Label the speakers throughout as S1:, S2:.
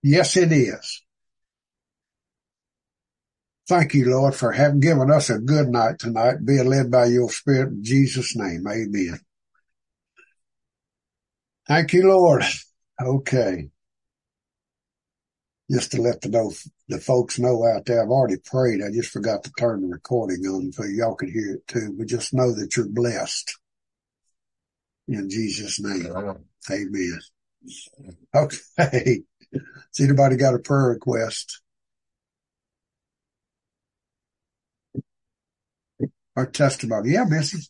S1: Yes, it is. Thank you, Lord, for having given us a good night tonight, being led by your Spirit in Jesus' name. Amen. Thank you, Lord. Okay. Just to let the folks know out there, I've already prayed. I just forgot to turn the recording on so y'all could hear it too. But just know that you're blessed in Jesus' name. Amen. Okay. Has anybody got a prayer request or testimony? Yeah, Missy.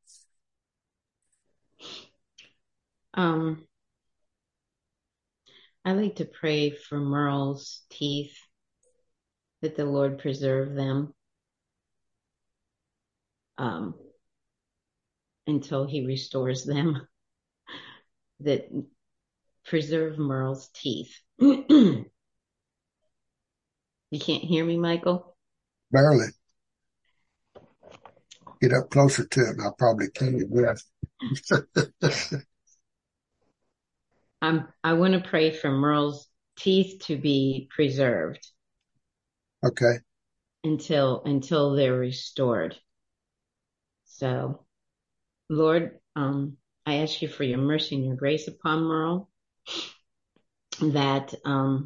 S2: I like to pray for Merle's teeth, that the Lord preserve them until he restores them, that preserve Merle's teeth. You can't hear me, Michael?
S1: Barely. Get up closer to it and I'll probably kill you.
S2: I want to pray for Merle's teeth to be preserved.
S1: Okay.
S2: Until they're restored. So, Lord, I ask you for your mercy and your grace upon Merle, that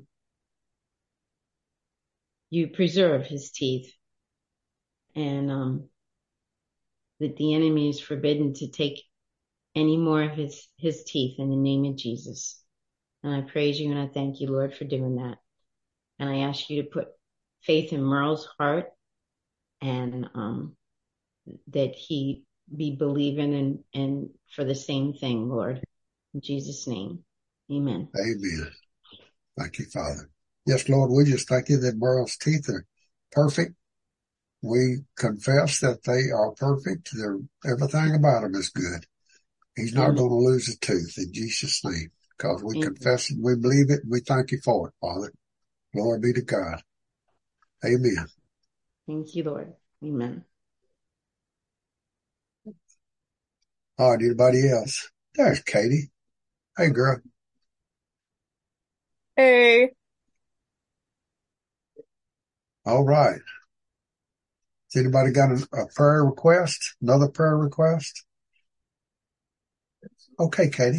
S2: you preserve his teeth, and that the enemy is forbidden to take any more of his teeth in the name of Jesus. And I praise you and I thank you, Lord, for doing that. And I ask you to put faith in Merle's heart, and that he be believing and for the same thing, Lord. In Jesus' name, amen.
S1: Amen. Thank you, Father. Yes, Lord, we just thank you that Merle's teeth are perfect. We confess that they are perfect. Everything about them is good. He's not going to lose a tooth in Jesus' name, because we confess it, we believe it, and we thank you for it, Father. Glory be to God. Amen.
S2: Thank you, Lord. Amen.
S1: All right, anybody else? There's Katie. Hey, girl.
S3: Hey.
S1: All right. Has anybody got a prayer request? Another prayer request? Okay, Katie.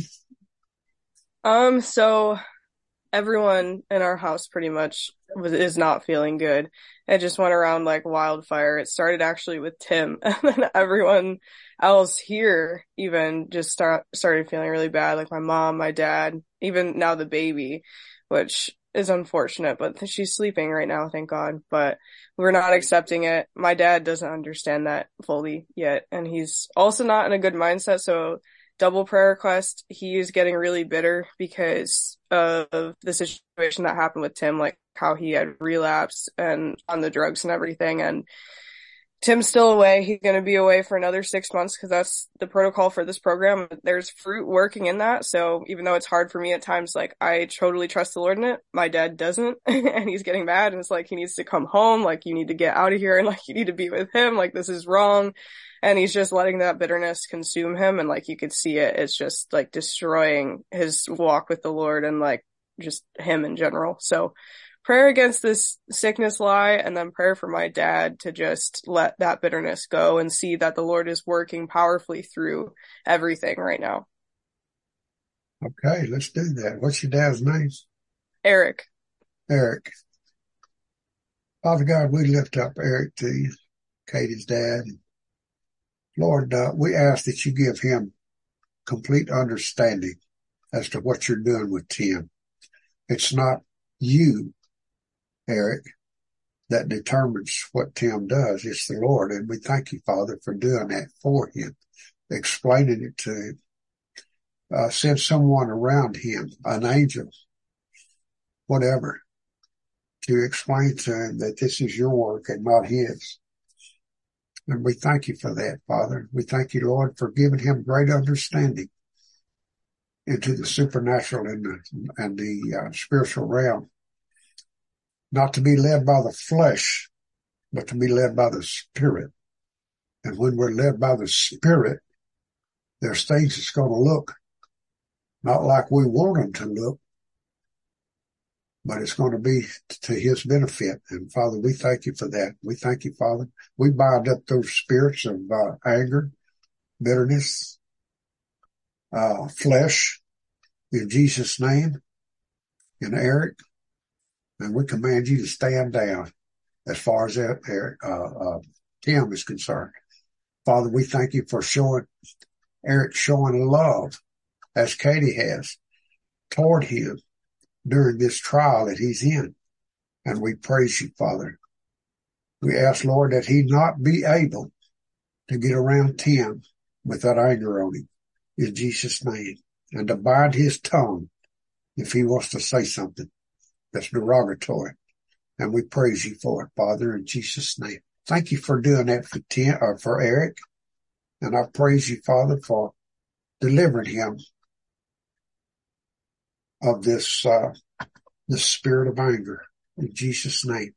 S3: So everyone in our house pretty much is not feeling good. It just went around like wildfire. It started actually with Tim, and then everyone else here even just started feeling really bad. Like my mom, my dad, even now the baby, which is unfortunate, but she's sleeping right now, thank God. But we're not accepting it. My dad doesn't understand that fully yet, and he's also not in a good mindset, so double prayer request. He is getting really bitter because of the situation that happened with Tim, like how he had relapsed and on the drugs and everything. And Tim's still away. He's going to be away for another 6 months because that's the protocol for this program. There's fruit working in that. So even though it's hard for me at times, like I totally trust the Lord in it. My dad doesn't, and he's getting mad, and it's like he needs to come home. Like you need to get out of here, and like you need to be with him. Like this is wrong. And he's just letting that bitterness consume him. And like you could see it, it's just like destroying his walk with the Lord and like just him in general. So prayer against this sickness lie, and then prayer for my dad to just let that bitterness go and see that the Lord is working powerfully through everything right now.
S1: Okay, let's do that. What's your dad's name?
S3: Eric.
S1: Eric. Father God, we lift up Eric to you, Katie's dad. Lord, we ask that you give him complete understanding as to what you're doing with Tim. It's not you, Eric, that determines what Tim does. It's the Lord. And we thank you, Father, for doing that for him, explaining it to him. Send someone around him, an angel, whatever, to explain to him that this is your work and not his. And we thank you for that, Father. We thank you, Lord, for giving him great understanding into the supernatural and the spiritual realm. Not to be led by the flesh, but to be led by the Spirit. And when we're led by the Spirit, there's things that's going to look not like we want them to look, but it's going to be to his benefit. And Father, we thank you for that. We thank you, Father. We bind up those spirits of anger, bitterness, flesh in Jesus' name, in Eric, and we command you to stand down as far as Tim is concerned. Father, we thank you for Eric showing love as Katie has toward him during this trial that he's in. And we praise you, Father. We ask, Lord, that he not be able to get around Tim with that anger on him in Jesus' name, and to bind his tongue if he wants to say something that's derogatory. And we praise you for it, Father, in Jesus' name. Thank you for doing that for Eric. And I praise you, Father, for delivering him of this spirit of anger in Jesus' name.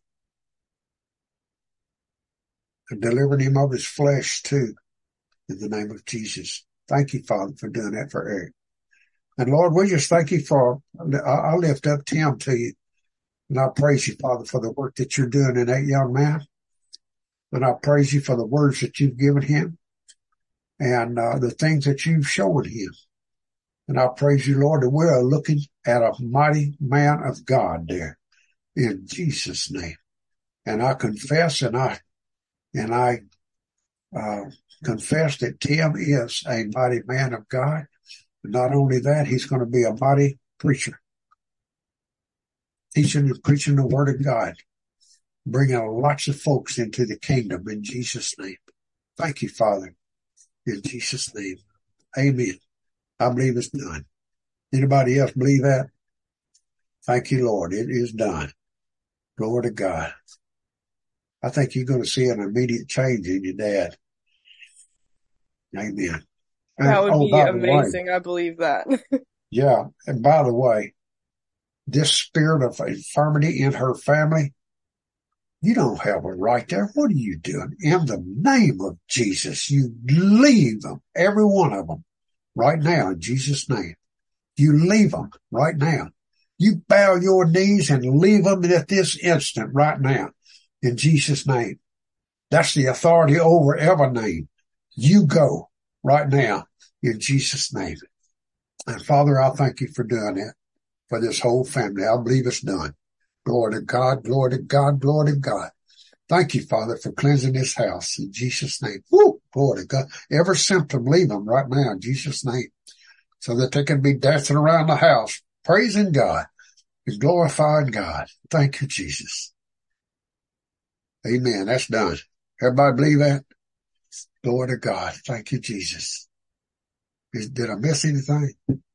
S1: And delivering him of his flesh too, in the name of Jesus. Thank you, Father, for doing that for Eric. And Lord, we just thank you I lift up Tim to you. And I praise you, Father, for the work that you're doing in that young man. And I praise you for the words that you've given him and the things that you've shown him. And I praise you, Lord, that we are looking at a mighty man of God there in Jesus' name. And I confess and I confess that Tim is a mighty man of God. And not only that, he's going to be a mighty preacher, teaching and preaching the word of God, bringing lots of folks into the kingdom in Jesus' name. Thank you, Father, in Jesus' name. Amen. I believe it's done. Anybody else believe that? Thank you, Lord. It is done. Glory to God. I think you're going to see an immediate change in your dad. Amen.
S3: That would be amazing. I believe that.
S1: Yeah. And by the way, this spirit of infirmity in her family, you don't have a right there. What are you doing? In the name of Jesus, you leave them, every one of them, right now in Jesus' name. You leave them right now. You bow your knees and leave them at this instant right now in Jesus' name. That's the authority over every name. You go right now in Jesus' name. And Father, I thank you for doing that for this whole family. I believe it's done. Glory to God, glory to God, glory to God. Thank you, Father, for cleansing this house in Jesus' name. Woo, glory to God. Every symptom, leave them right now in Jesus' name so that they can be dancing around the house, praising God and glorifying God. Thank you, Jesus. Amen. That's done. Everybody believe that? Glory to God. Thank you, Jesus. Did I miss anything?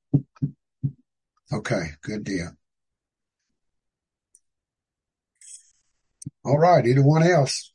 S1: Okay, good deal. All right, anyone else?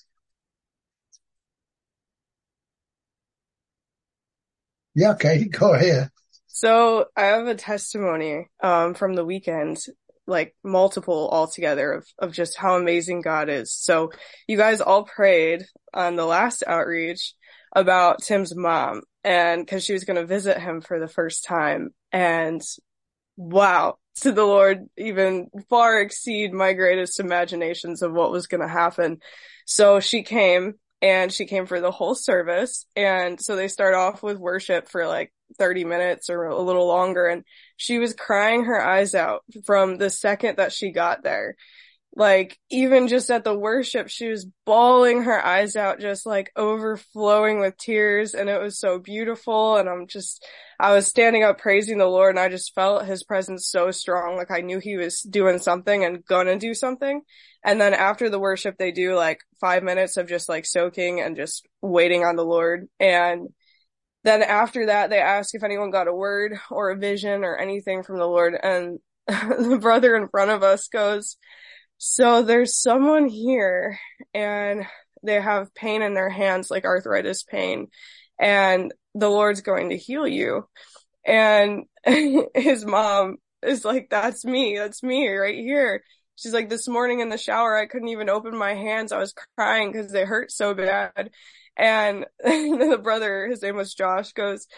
S1: Yeah, Katie, go ahead.
S3: So I have a testimony from the weekend, like multiple altogether of just how amazing God is. So you guys all prayed on the last outreach about Tim's mom, and because she was going to visit him for the first time. And wow, did the Lord even far exceed my greatest imaginations of what was going to happen. So she came, and she came for the whole service. And so they start off with worship for like 30 minutes or a little longer. And she was crying her eyes out from the second that she got there. Like, even just at the worship, she was bawling her eyes out, just like overflowing with tears. And it was so beautiful. And I was standing up praising the Lord, and I just felt his presence so strong. Like, I knew he was doing something and gonna do something. And then after the worship, they do like 5 minutes of just like soaking and just waiting on the Lord. And then after that, they ask if anyone got a word or a vision or anything from the Lord. And the brother in front of us goes, "So there's someone here and they have pain in their hands, like arthritis pain, and the Lord's going to heal you." And his mom is like, that's me right here. She's like, "This morning in the shower, I couldn't even open my hands. I was crying because they hurt so bad." And the brother, his name was Josh, goes,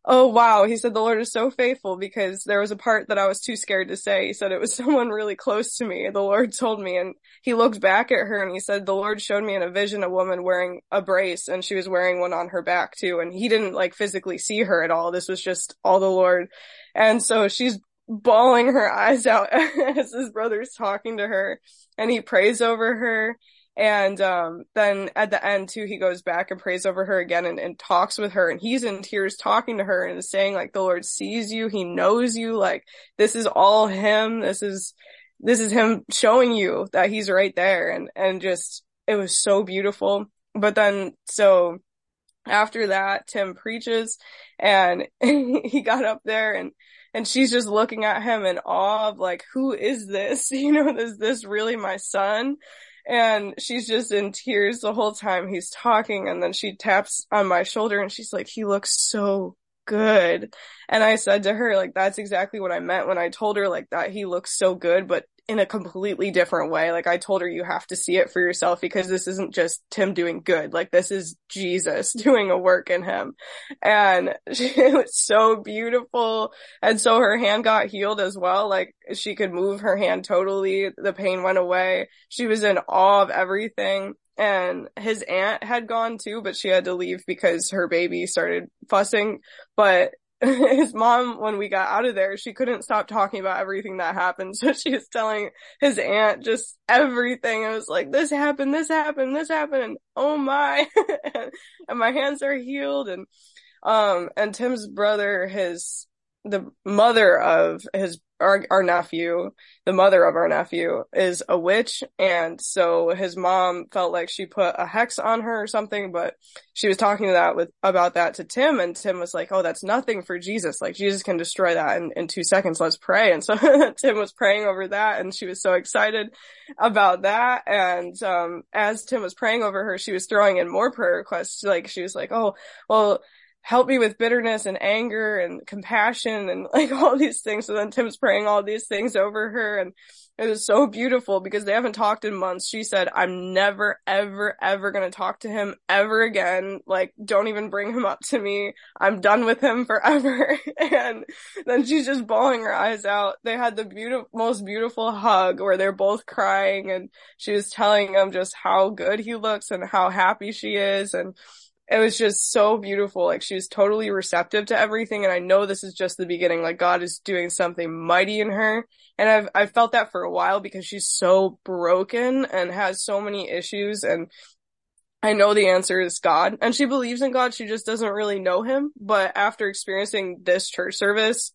S3: Oh, wow. He said the Lord is so faithful because there was a part that I was too scared to say. He said it was someone really close to me. The Lord told me, and he looked back at her and he said, the Lord showed me in a vision a woman wearing a brace and she was wearing one on her back too. And he didn't like physically see her at all. This was just all the Lord. And so she's bawling her eyes out as his brother's talking to her, and he prays over her. And then at the end too, he goes back and prays over her again and talks with her, and he's in tears talking to her and saying like, the Lord sees you, he knows you, like this is all him, this is him showing you that he's right there. And just, it was so beautiful. But then, so after that, Tim preaches, and he got up there, and she's just looking at him in awe of like, who is this? You know, is this really my son? And she's just in tears the whole time he's talking. And then she taps on my shoulder and she's like, he looks so good. And I said to her, like, that's exactly what I meant when I told her like that he looks so good, but in a completely different way. Like I told her, you have to see it for yourself because this isn't just Tim doing good. Like this is Jesus doing a work in him. And it was so beautiful. And so her hand got healed as well. Like she could move her hand totally. The pain went away. She was in awe of everything. And his aunt had gone too, but she had to leave because her baby started fussing. But his mom, when we got out of there, she couldn't stop talking about everything that happened. So she was telling his aunt just everything. It was like, this happened, this happened, this happened, and oh my, and my hands are healed. And Tim's brother, the mother of our nephew, the mother of our nephew is a witch. And so his mom felt like she put a hex on her or something, but she was talking about that to Tim, and Tim was like, oh, that's nothing for Jesus. Like Jesus can destroy that in 2 seconds. Let's pray. And so Tim was praying over that, and she was so excited about that. And, as Tim was praying over her, she was throwing in more prayer requests. Like she was like, oh, well, help me with bitterness and anger and compassion and like all these things. So then Tim's praying all these things over her, and it was so beautiful because they haven't talked in months. She said, I'm never, ever, ever going to talk to him ever again. Like, don't even bring him up to me. I'm done with him forever. And then she's just bawling her eyes out. They had the most beautiful hug where they're both crying, and she was telling him just how good he looks and how happy she is. And it was just so beautiful. Like she was totally receptive to everything. And I know this is just the beginning. Like God is doing something mighty in her. And I've felt that for a while because she's so broken and has so many issues. And I know the answer is God, and she believes in God. She just doesn't really know him. But after experiencing this church service,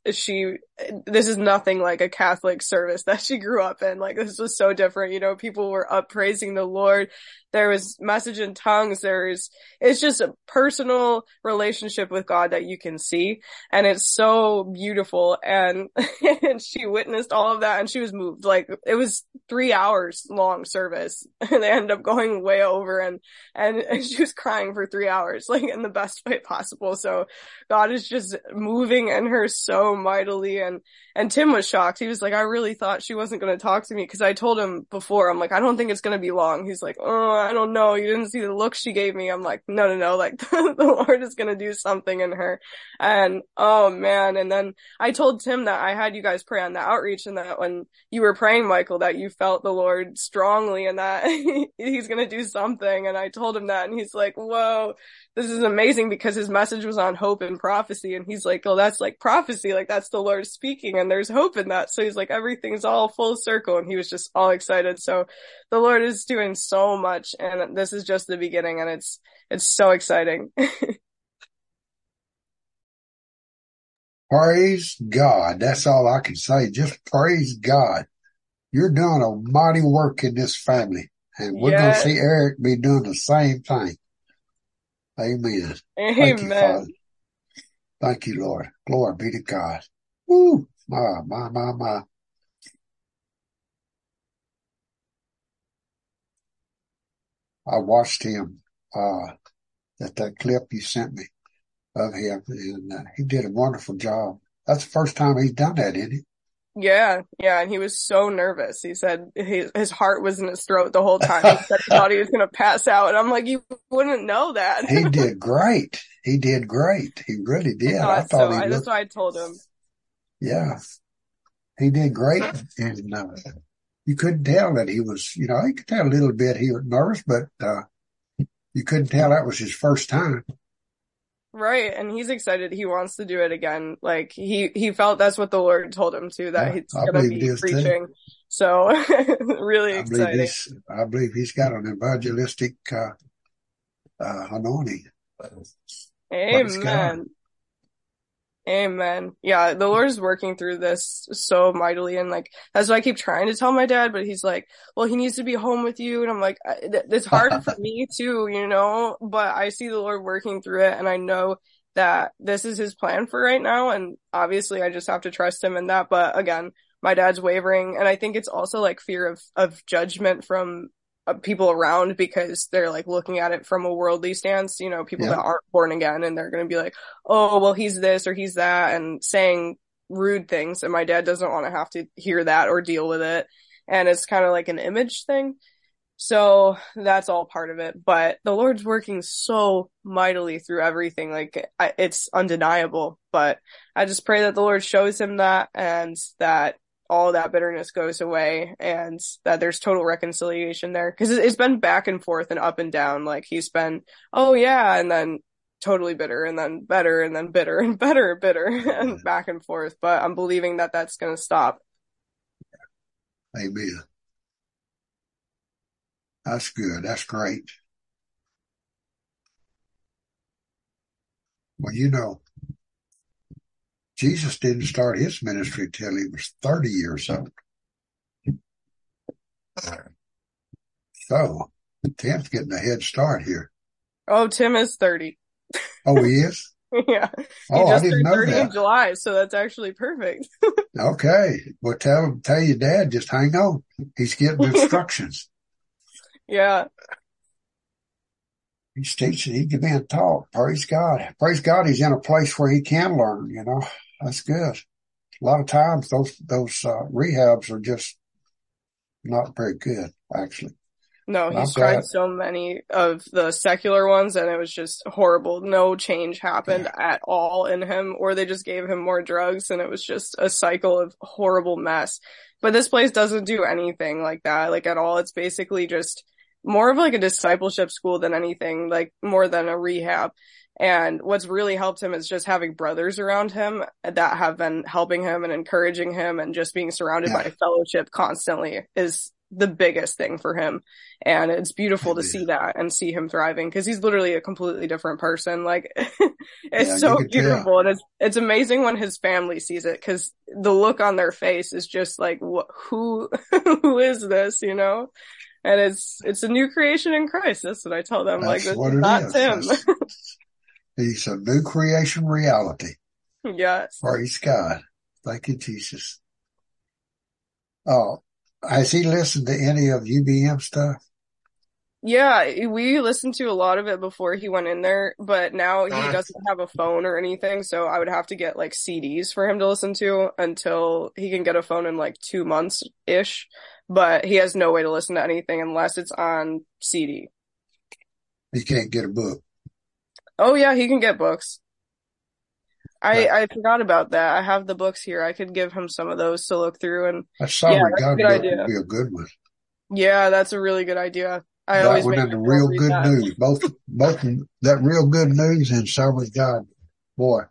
S3: this is nothing like a Catholic service that she grew up in. Like this was so different. You know, people were up praising the Lord. There was message in tongues. It's just a personal relationship with God that you can see. And it's so beautiful. And, and she witnessed all of that, and she was moved. Like it was 3 hours long service, and they ended up going way over, and she was crying for 3 hours, like in the best way possible. So God is just moving in her so mightily. And Tim was shocked. He was like, I really thought she wasn't going to talk to me, because I told him before, I'm like, I don't think it's going to be long. He's like, oh, I don't know. You didn't see the look she gave me. I'm like, no. Like the Lord is going to do something in her. And oh man. And then I told Tim that I had you guys pray on the outreach, and that when you were praying, Michael, that you felt the Lord strongly and that he's going to do something. And I told him that, and he's like, whoa, this is amazing, because his message was on hope and prophecy. And he's like, oh, that's like prophecy. Like that's the Lord speaking, and there's hope in that. So he's like, everything's all full circle. And he was just all excited. So the Lord is doing so much, and this is just the beginning, and it's so exciting.
S1: Praise God. That's all I can say. Just praise God. You're doing a mighty work in this family, and we're going to see Eric be doing the same thing. Amen. Thank you, Father. Thank you, Lord. Glory be to God. Woo. My. I watched him, that clip you sent me of him, and he did a wonderful job. That's the first time he's done that, isn't it?
S3: Yeah, and he was so nervous. He said his heart was in his throat the whole time. He said he thought he was going to pass out, and I'm like, you wouldn't know that.
S1: He did great. he did great. He really did.
S3: I
S1: I
S3: thought so.
S1: thought he
S3: That's
S1: looked,
S3: why I told him.
S1: yeah, he did great. And you couldn't tell that he was, you could tell a little bit he was nervous, but you couldn't tell that was his first time.
S3: Right, and he's excited. He wants to do it again. Like he felt that's what the Lord told him to, that
S1: Yeah,
S3: he's
S1: I
S3: gonna
S1: believe it
S3: be
S1: is too.
S3: preaching. So really
S1: I believe
S3: exciting.
S1: he's got an evangelistic anointing. Praise God.
S3: Amen. Amen. Yeah, the Lord is working through this so mightily, and like that's why I keep trying to tell my dad, but he's like, "Well, he needs to be home with you," and I'm like, "It's hard for me too, But I see the Lord working through it, and I know that this is His plan for right now, and obviously I just have to trust Him in that. But again, my dad's wavering, and I think it's also like fear of judgment from people around, because they're like looking at it from a worldly stance, people
S1: Yeah,
S3: that aren't born again, and they're going to be like, oh, well, he's this or he's that, and saying rude things. And my dad doesn't want to have to hear that or deal with it. And it's kind of like an image thing. So that's all part of it. But the Lord's working so mightily through everything. Like it's undeniable. But I just pray that the Lord shows him that, and that all that bitterness goes away, and that there's total reconciliation there. Cause it's been back and forth and up and down. Like he's been, oh yeah, and then totally bitter, and then better, and then bitter, and better, bitter, and back and forth. But I'm believing that that's going to stop.
S1: amen. That's good. That's great. Well, Jesus didn't start his ministry till he was 30 years old. So Tim's getting a head start here.
S3: Oh, Tim is 30.
S1: Oh, he is?
S3: Yeah. He
S1: Oh, I
S3: just
S1: didn't
S3: turned
S1: know
S3: 30 in
S1: that.
S3: July, so that's actually perfect.
S1: Okay. Well, tell your dad, just hang on. He's getting instructions.
S3: Yeah.
S1: He's teaching. He's being taught. Praise God. Praise God. He's in a place where he can learn, That's good. A lot of times those rehabs are just not very good, actually.
S3: No,
S1: But I'm
S3: he's tried
S1: glad.
S3: so many of the secular ones, and it was just horrible. No change happened
S1: Yeah,
S3: at all in him, or they just gave him more drugs, and it was just a cycle of horrible mess. But this place doesn't do anything like that, like at all. It's basically just more of like a discipleship school than anything, like more than a rehab. And what's really helped him is just having brothers around him that have been helping him and encouraging him, and just being surrounded
S1: yeah,
S3: by fellowship constantly is the biggest thing for him. And it's beautiful to
S1: amen.
S3: see that and see him thriving, because he's literally a completely different person. Like it's
S1: Yeah, you
S3: so
S1: can tell.
S3: beautiful, and it's amazing when his family sees it, because the look on their face is just like, who who is this, And it's a new creation in Christ. That's what I tell them. Like,
S1: That's
S3: this
S1: what
S3: is
S1: it
S3: not
S1: is.
S3: Tim.
S1: He's a new creation reality.
S3: Yes.
S1: Praise God. Thank you, Jesus. Oh, has he listened to any of UBM stuff?
S3: Yeah, we listened to a lot of it before he went in there, but now he doesn't have a phone or anything, so I would have to get like CDs for him to listen to until he can get a phone in like 2 months-ish. But he has no way to listen to anything unless it's on CD.
S1: He can't get a book.
S3: Oh yeah, he can get books. I
S1: That,
S3: I forgot about that. I have the books here. I could give him some of those to look through, and
S1: that
S3: yeah,
S1: Sovereign
S3: that's a
S1: God
S3: good
S1: book would
S3: idea.
S1: be a good one.
S3: Yeah, that's a really good idea. I
S1: That
S3: always
S1: one
S3: make
S1: and the
S3: myself
S1: Real
S3: read
S1: Good
S3: that.
S1: News. Both that Real Good News and Sovereign God. Boy,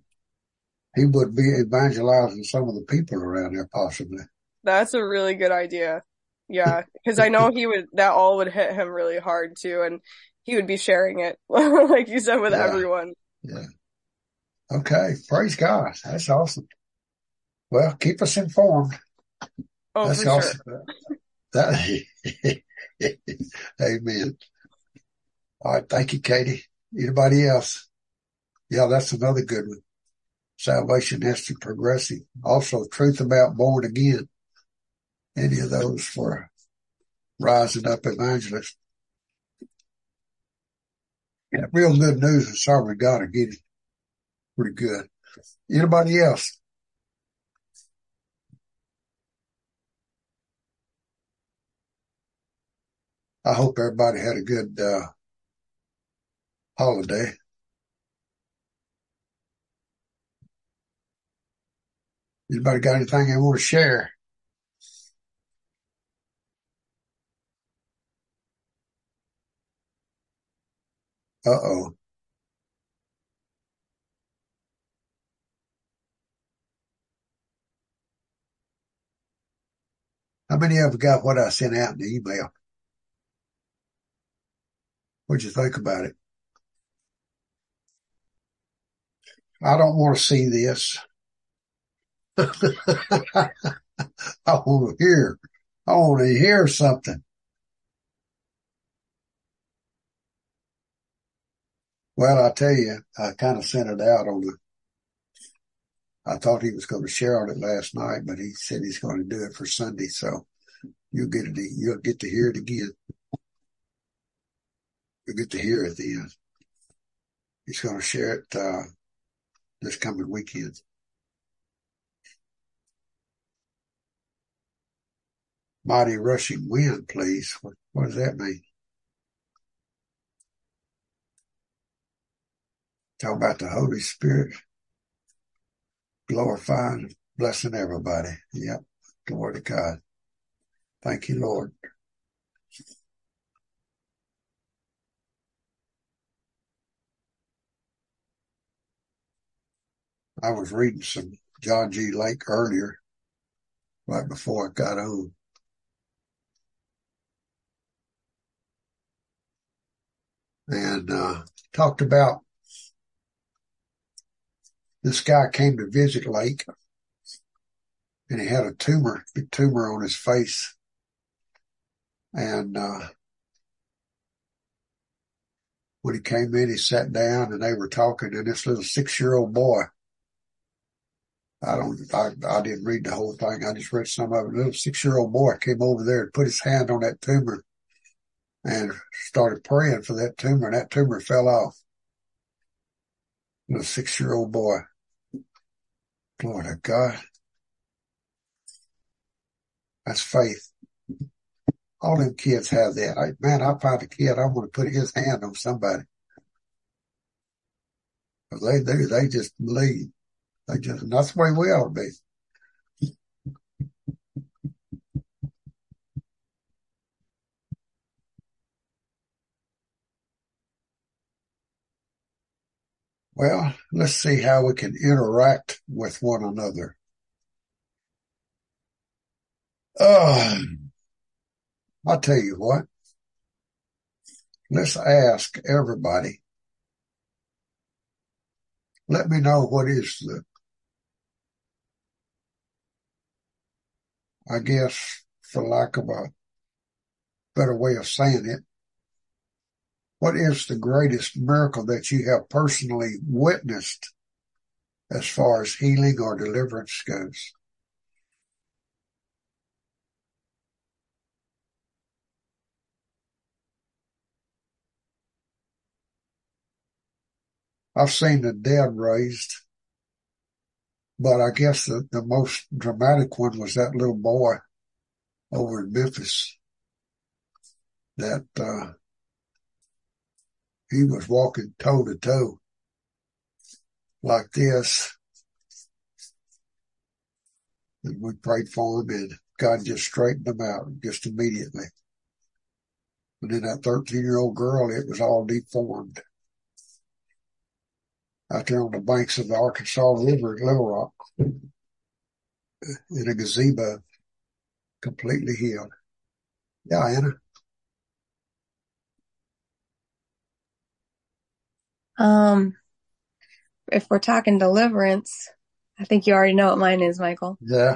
S1: he would be evangelizing some of the people around there possibly.
S3: That's a really good idea. Yeah, because I know that all would hit him really hard too, and he would be sharing it, like you said, with
S1: Yeah,
S3: everyone.
S1: yeah. Okay. Praise God. That's awesome. Well, keep us informed.
S3: Oh,
S1: That's
S3: for sure.
S1: awesome. That, amen. All right. Thank you, Katie. Anybody else? Yeah, that's another good one. Salvation History Progressive. Also, Truth About Born Again. Any of those for rising up evangelists. Yeah, Real Good News and Sovereign God are getting pretty good. Anybody else? I hope everybody had a good holiday. Anybody got anything they want to share? Uh-oh. How many of you got what I sent out in the email? What'd you think about it? I don't want to see this. I want to hear. I want to hear something. Well, I tell you, I kind of sent it out I thought he was going to share on it last night, but he said he's going to do it for Sunday. So you'll get to hear it again. You'll get to hear it then. He's going to share it, this coming weekend. Mighty rushing wind, please. What does that mean? Talk about the Holy Spirit glorifying, blessing everybody. Yep. Glory to God. Thank you, Lord. I was reading some John G. Lake earlier, right before I got on. And talked about this guy came to visit Lake, and he had a big tumor on his face. And when he came in, he sat down and they were talking, and this little 6-year-old boy, I didn't read the whole thing. I just read some of it. A little 6-year-old boy came over there and put his hand on that tumor and started praying for that tumor, and that tumor fell off. Little 6-year-old boy. Glory to God. That's faith. All them kids have that. I find a kid, I want to put his hand on somebody. They just believe. And that's the way we ought to be. Well, let's see how we can interact with one another. I'll tell you what. Let's ask everybody. Let me know what is I guess, for lack of a better way of saying it, what is the greatest miracle that you have personally witnessed as far as healing or deliverance goes? I've seen the dead raised, but I guess the most dramatic one was that little boy over in Memphis that he was walking toe to toe like this. And we prayed for him, and God just straightened him out just immediately. And then that 13-year-old girl, it was all deformed. Out there on the banks of the Arkansas River at Little Rock, in a gazebo, completely healed. Yeah, Anna.
S4: If we're talking deliverance, I think you already know what mine is, Michael.
S1: Yeah.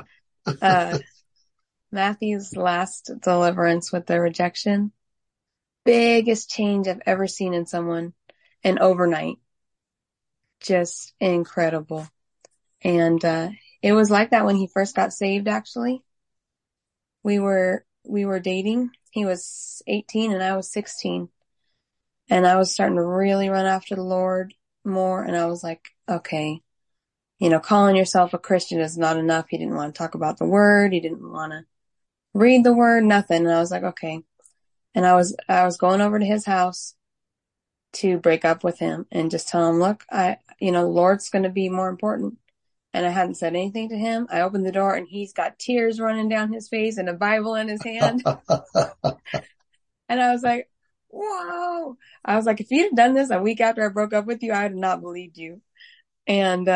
S4: Matthew's last deliverance with the rejection. Biggest change I've ever seen in someone, and overnight. Just incredible. And it was like that when he first got saved, actually. We were dating. He was 18 and I was 16. And I was starting to really run after the Lord more. And I was like, okay, calling yourself a Christian is not enough. He didn't want to talk about the word. He didn't want to read the word, nothing. And I was like, okay. And I was going over to his house to break up with him and just tell him, look, the Lord's going to be more important and I hadn't said anything to him. I opened the door and he's got tears running down his face and a Bible in his hand. And I was like, whoa. I was like, if you'd have done this a week after I broke up with you, I would have not believed you. And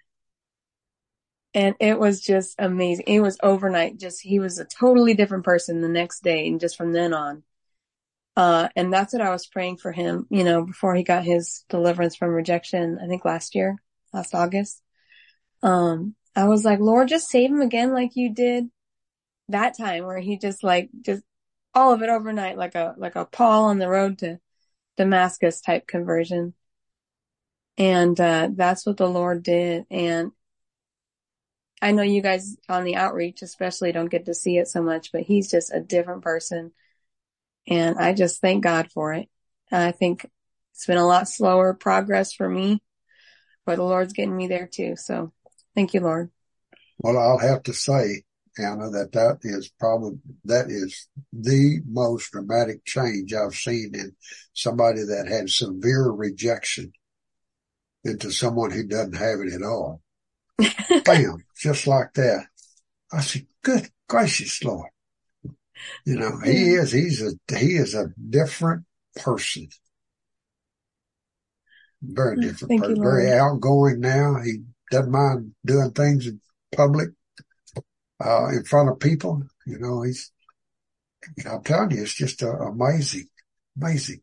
S4: it was just amazing. It was overnight. He was a totally different person the next day. And just from then on. And that's what I was praying for him, before he got his deliverance from rejection, I think last August. I was like, Lord, just save him again like you did that time where he just all of it overnight, like a Paul on the road to Damascus type conversion. And, that's what the Lord did. And I know you guys on the outreach especially don't get to see it so much, but he's just a different person. And I just thank God for it. I think it's been a lot slower progress for me, but the Lord's getting me there too. So thank you, Lord.
S1: Well, I'll have to say, Anna, that is the most dramatic change I've seen in somebody that had severe rejection into someone who doesn't have it at all. Bam, just like that. I said, good gracious, Lord. He is a different person. Very different
S4: Thank
S1: person.
S4: you, Lord.
S1: Very outgoing now. He doesn't mind doing things in public, in front of people. I'm telling you, it's just amazing. Amazing.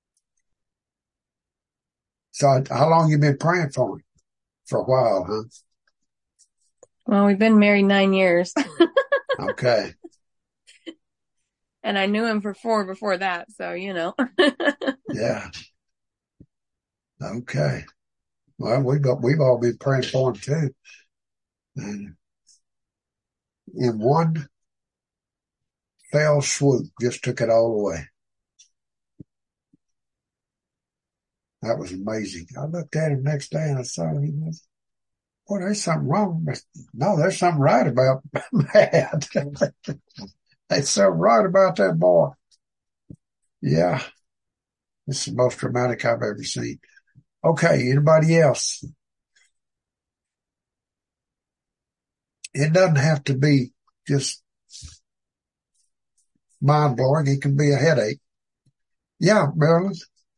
S1: So how long you been praying for him? For a while, huh?
S4: Well, we've been married 9 years.
S1: Okay.
S4: And I knew him for 4 before that. So,
S1: Yeah. Okay. Well, we've all been praying for him too. And in one fell swoop, just took it all away. That was amazing. I looked at him next day and I saw him. Boy, there's something wrong. No, there's something right about Matt. There's something right about that boy. Yeah. It's the most dramatic I've ever seen. Okay, anybody else? It doesn't have to be just mind-blowing. It can be a headache. Yeah, Marilyn?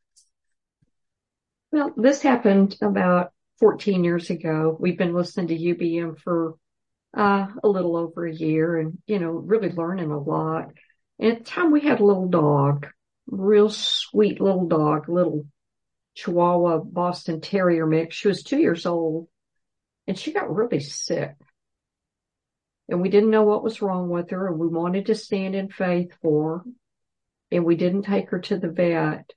S5: Well, this happened about 14 years ago. We've been listening to UBM for a little over a year and, really learning a lot. And at the time we had a little dog, real sweet little dog, little Chihuahua Boston Terrier mix. She was 2 years old and she got really sick. And we didn't know what was wrong with her and we wanted to stand in faith for her. And we didn't take her to the vet.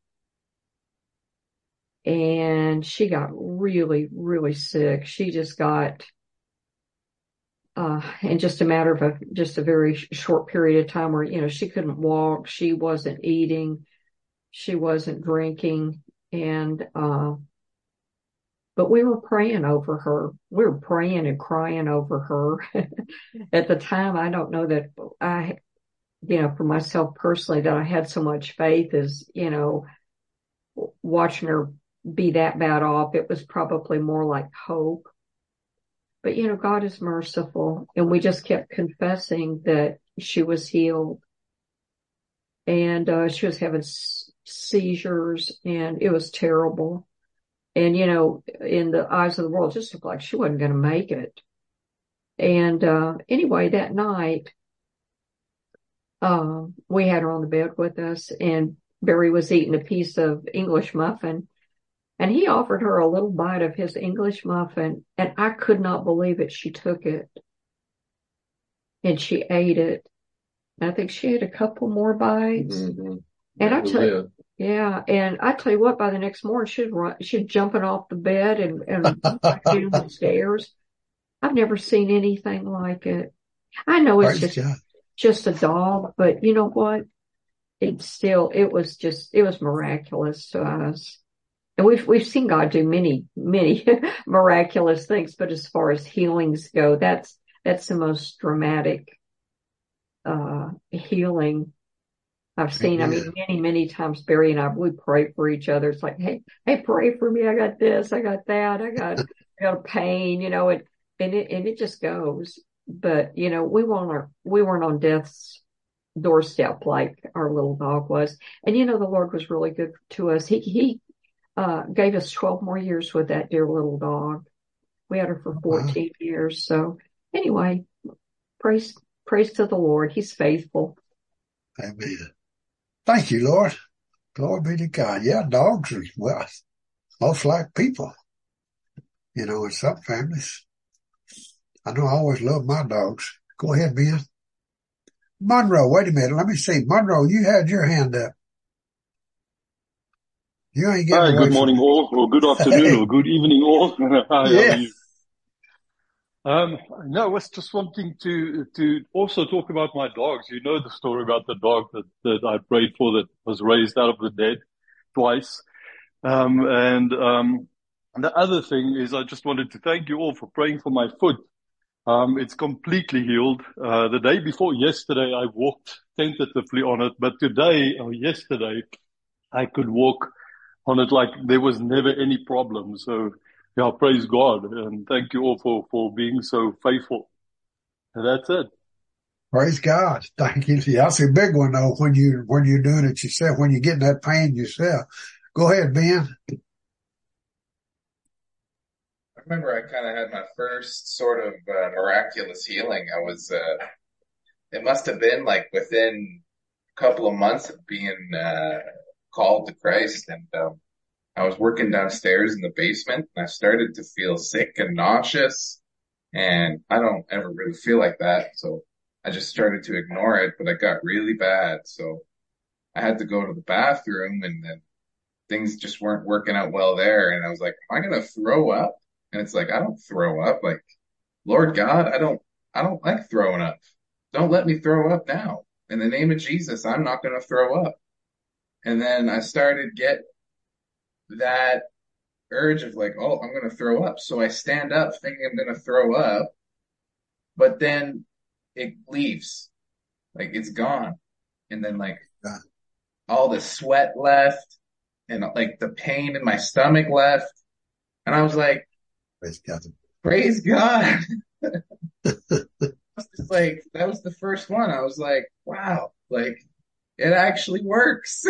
S5: And she got really, really sick. She just got, in just a matter of just a very short period of time where, she couldn't walk. She wasn't eating. She wasn't drinking. And, but we were praying over her. We were praying and crying over her. At the time, I don't know that for myself personally, that I had so much faith as, watching her be that bad off. It was probably more like hope. But, God is merciful. And we just kept confessing that she was healed. And she was having seizures and it was terrible. And, in the eyes of the world, it just looked like she wasn't going to make it. And anyway, that night, we had her on the bed with us and Barry was eating a piece of English muffin. And he offered her a little bite of his English muffin, and I could not believe it. She took it, and she ate it. And I think she had a couple more bites.
S6: Mm-hmm.
S5: And I tell you, yeah. And I tell you what, by the next morning, she'd jumping off the bed and down the stairs. I've never seen anything like it. I know it's just a dog, but you know what? It was miraculous to us. And we've seen God do many, many miraculous things, but as far as healings go, that's the most dramatic, healing I've seen. I mean, many, many times Barry and I, we pray for each other. It's like, hey, pray for me. I got this, I got that, I got a pain, and and it just goes. But, we weren't on death's doorstep like our little dog was. And, the Lord was really good to us. He gave us 12 more years with that dear little dog. We had her for
S1: Wow.
S5: 14 years. So anyway, praise to the Lord. He's faithful.
S1: Amen. Thank you, Lord. Glory be to God. Yeah, dogs are, well, most like people, in some families. I know I always love my dogs. Go ahead, Ben. Monroe, wait a minute. Let me see. Monroe, you had your hand up. You ain't getting
S6: Hi,
S1: away
S6: good morning
S1: from
S6: all, or good
S1: it.
S6: afternoon,
S1: Hey,
S6: or good evening all. Hi, how are
S1: yeah.
S6: you? No, I was just wanting to also talk about my dogs. You know the story about the dog that I prayed for that was raised out of the dead twice. And the other thing is I just wanted to thank you all for praying for my foot. It's completely healed. The day before yesterday, I walked tentatively on it, but today or yesterday, I could walk on it like there was never any problem. So yeah, praise God. And thank you all for being so faithful. And that's it.
S1: Praise God. Thank you. Yeah, that's a big one though, when you're doing it yourself, when you're getting that pain yourself. Go ahead, Ben.
S7: I remember I kind of had my first sort of miraculous healing. It must have been like within a couple of months of being called to Christ. And I was working downstairs in the basement and I started to feel sick and nauseous. And I don't ever really feel like that. So I just started to ignore it, but it got really bad. So I had to go to the bathroom and then things just weren't working out well there. And I was like, am I going to throw up? And it's like, I don't throw up. Like, Lord God, I don't like throwing up. Don't let me throw up now. In the name of Jesus, I'm not going to throw up. And then I started get that urge of like, oh, I'm going to throw up. So I stand up thinking I'm going to throw up, but then it leaves. Like it's gone. And then like
S1: God,
S7: all the sweat left and like the pain in my stomach left. And I was like,
S1: praise God.
S7: praise God. It's like that was the first one. I was like, wow, like it actually works.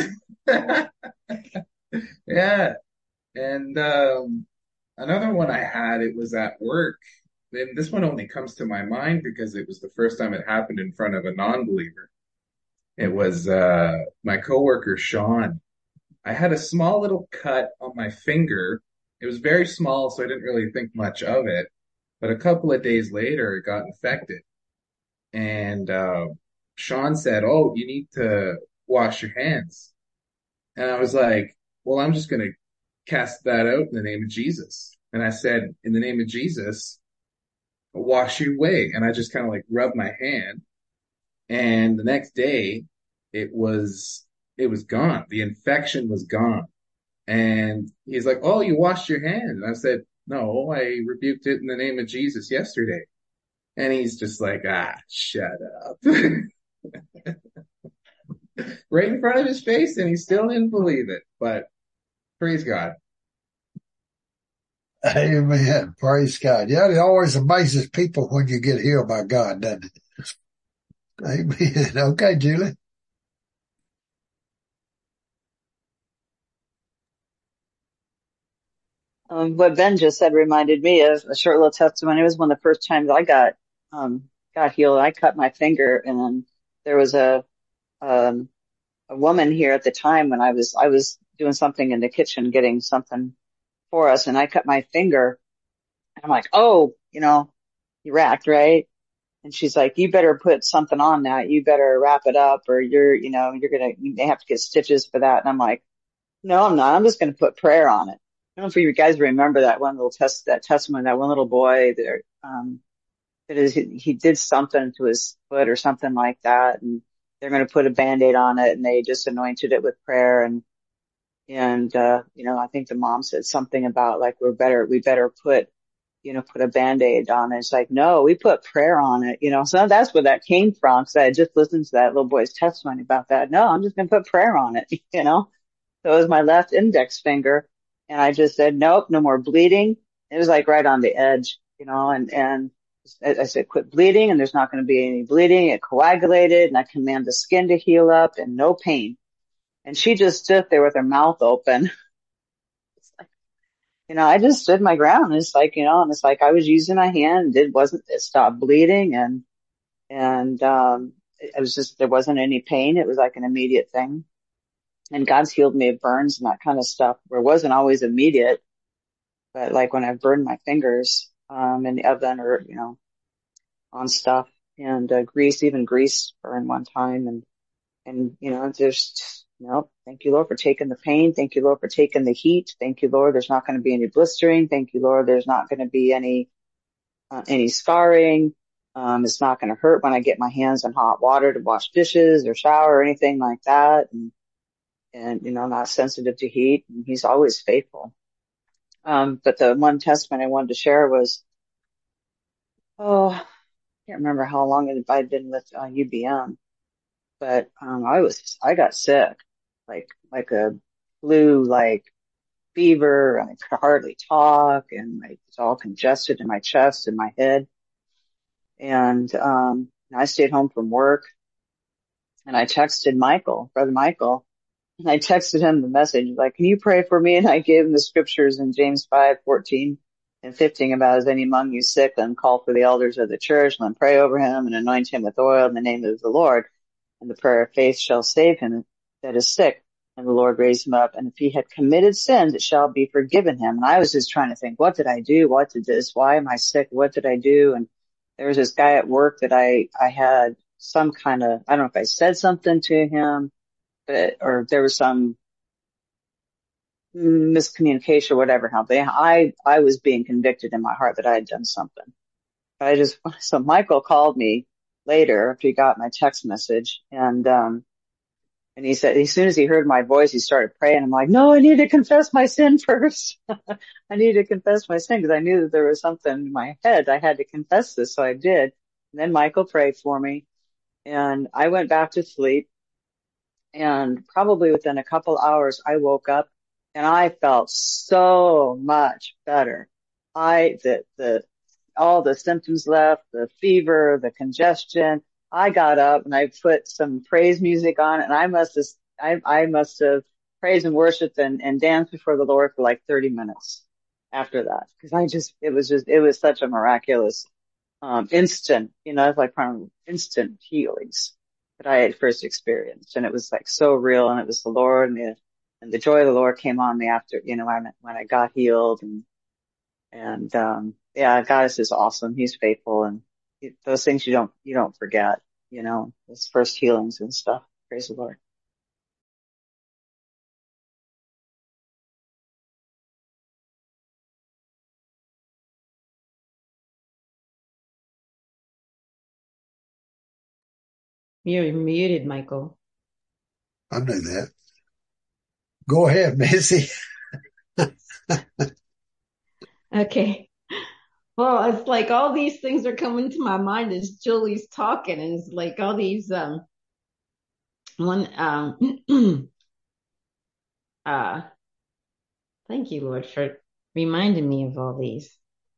S7: Yeah. And another one I had, it was at work. And this one only comes to my mind because it was the first time it happened in front of a non-believer. It was my coworker Sean. I had a small little cut on my finger. It was very small, so I didn't really think much of it. But a couple of days later, it got infected. And Sean said, "Oh, you need to wash your hands." And I was like, "Well, I'm just going to cast that out in the name of Jesus." And I said, "In the name of Jesus, wash your way." And I just kind of like rubbed my hand. And the next day, it was it was gone. The infection was gone. And he's like, "Oh, you washed your hands." And I said, "No, I rebuked it in the name of Jesus yesterday." And he's just like, "Ah, shut up." Right in front of his face, and he still didn't believe it. But praise God.
S1: Amen. Praise God. Yeah, it always amazes people when you get healed by God, doesn't it? Amen. Okay, Julie.
S8: What Ben just said reminded me of a short little testimony. It was one of the first times I got healed. I cut my finger, and then there was um, a woman here at the time when I was doing something in the kitchen, getting something for us, and I cut my finger. And I'm like, oh, you racked, right? And she's like, you better put something on that. You better wrap it up, or you may have to get stitches for that. And I'm like, no, I'm not. I'm just going to put prayer on it. I don't know if you guys remember that one little that testimony, that one little boy there, he did something to his foot or something like that. And they're going to put a Band-Aid on it, and they just anointed it with prayer. I think the mom said something about like, we better put a Band-Aid on it. It's like, no, we put prayer on it, so that's where that came from. Cause I had just listened to that little boy's testimony about that. No, I'm just going to put prayer on it, So it was my left index finger. And I just said, nope, no more bleeding. It was like right on the edge. and I said, quit bleeding, and there's not going to be any bleeding. It coagulated, and I command the skin to heal up and no pain. And she just stood there with her mouth open. It's like, I just stood my ground. And it's like, and it's like I was using my hand. It stopped bleeding, and it was just, there wasn't any pain. It was like an immediate thing. And God's healed me of burns and that kind of stuff, where it wasn't always immediate, but like when I've burned my fingers, in the oven or, on stuff, and even grease burned one time. And there's, thank you, Lord, for taking the pain. Thank you, Lord, for taking the heat. Thank you, Lord, there's not going to be any blistering. Thank you, Lord, there's not going to be any scarring. It's not going to hurt when I get my hands in hot water to wash dishes or shower or anything like that. And not sensitive to heat. And he's always faithful. But the one testimony I wanted to share was, I can't remember how long I'd been with UBM, but I got sick, like a flu, like fever, and I could hardly talk, and I was all congested in my chest and my head. And I stayed home from work, and I texted Brother Michael, and I texted him the message, like, can you pray for me? And I gave him the scriptures in James 5:14 and 15 about, is any among you sick, then call for the elders of the church, and then pray over him and anoint him with oil in the name of the Lord. And the prayer of faith shall save him that is sick, and the Lord raise him up. And if he had committed sins, it shall be forgiven him. And I was just trying to think, what did I do? What did this? Why am I sick? What did I do? And there was this guy at work that I had some kind of, I don't know if I said something to him, or there was some miscommunication or whatever happened. I was being convicted in my heart that I had done something. So Michael called me later after he got my text message, and he said, as soon as he heard my voice, he started praying. I'm like, no, I need to confess my sin first. I need to confess my sin, because I knew that there was something in my head. I had to confess this. So I did. And then Michael prayed for me, and I went back to sleep. And probably within a couple hours, I woke up and I felt so much better. All the symptoms left, the fever, the congestion. I got up and I put some praise music on, and I must have praised and worshiped and danced before the Lord for like 30 minutes after that. Cause it was such a miraculous, instant, it's like instant healings that I had first experienced. And it was like so real, and it was the Lord, and the joy of the Lord came on me after, when I got healed. And God is just awesome. He's faithful, and those things you don't forget, those first healings and stuff. Praise the Lord.
S2: You're muted, Michael.
S1: I knew that. Go ahead, Missy.
S2: Okay. Well, it's like all these things are coming to my mind as Julie's talking, and it's like all these thank you, Lord, for reminding me of all these.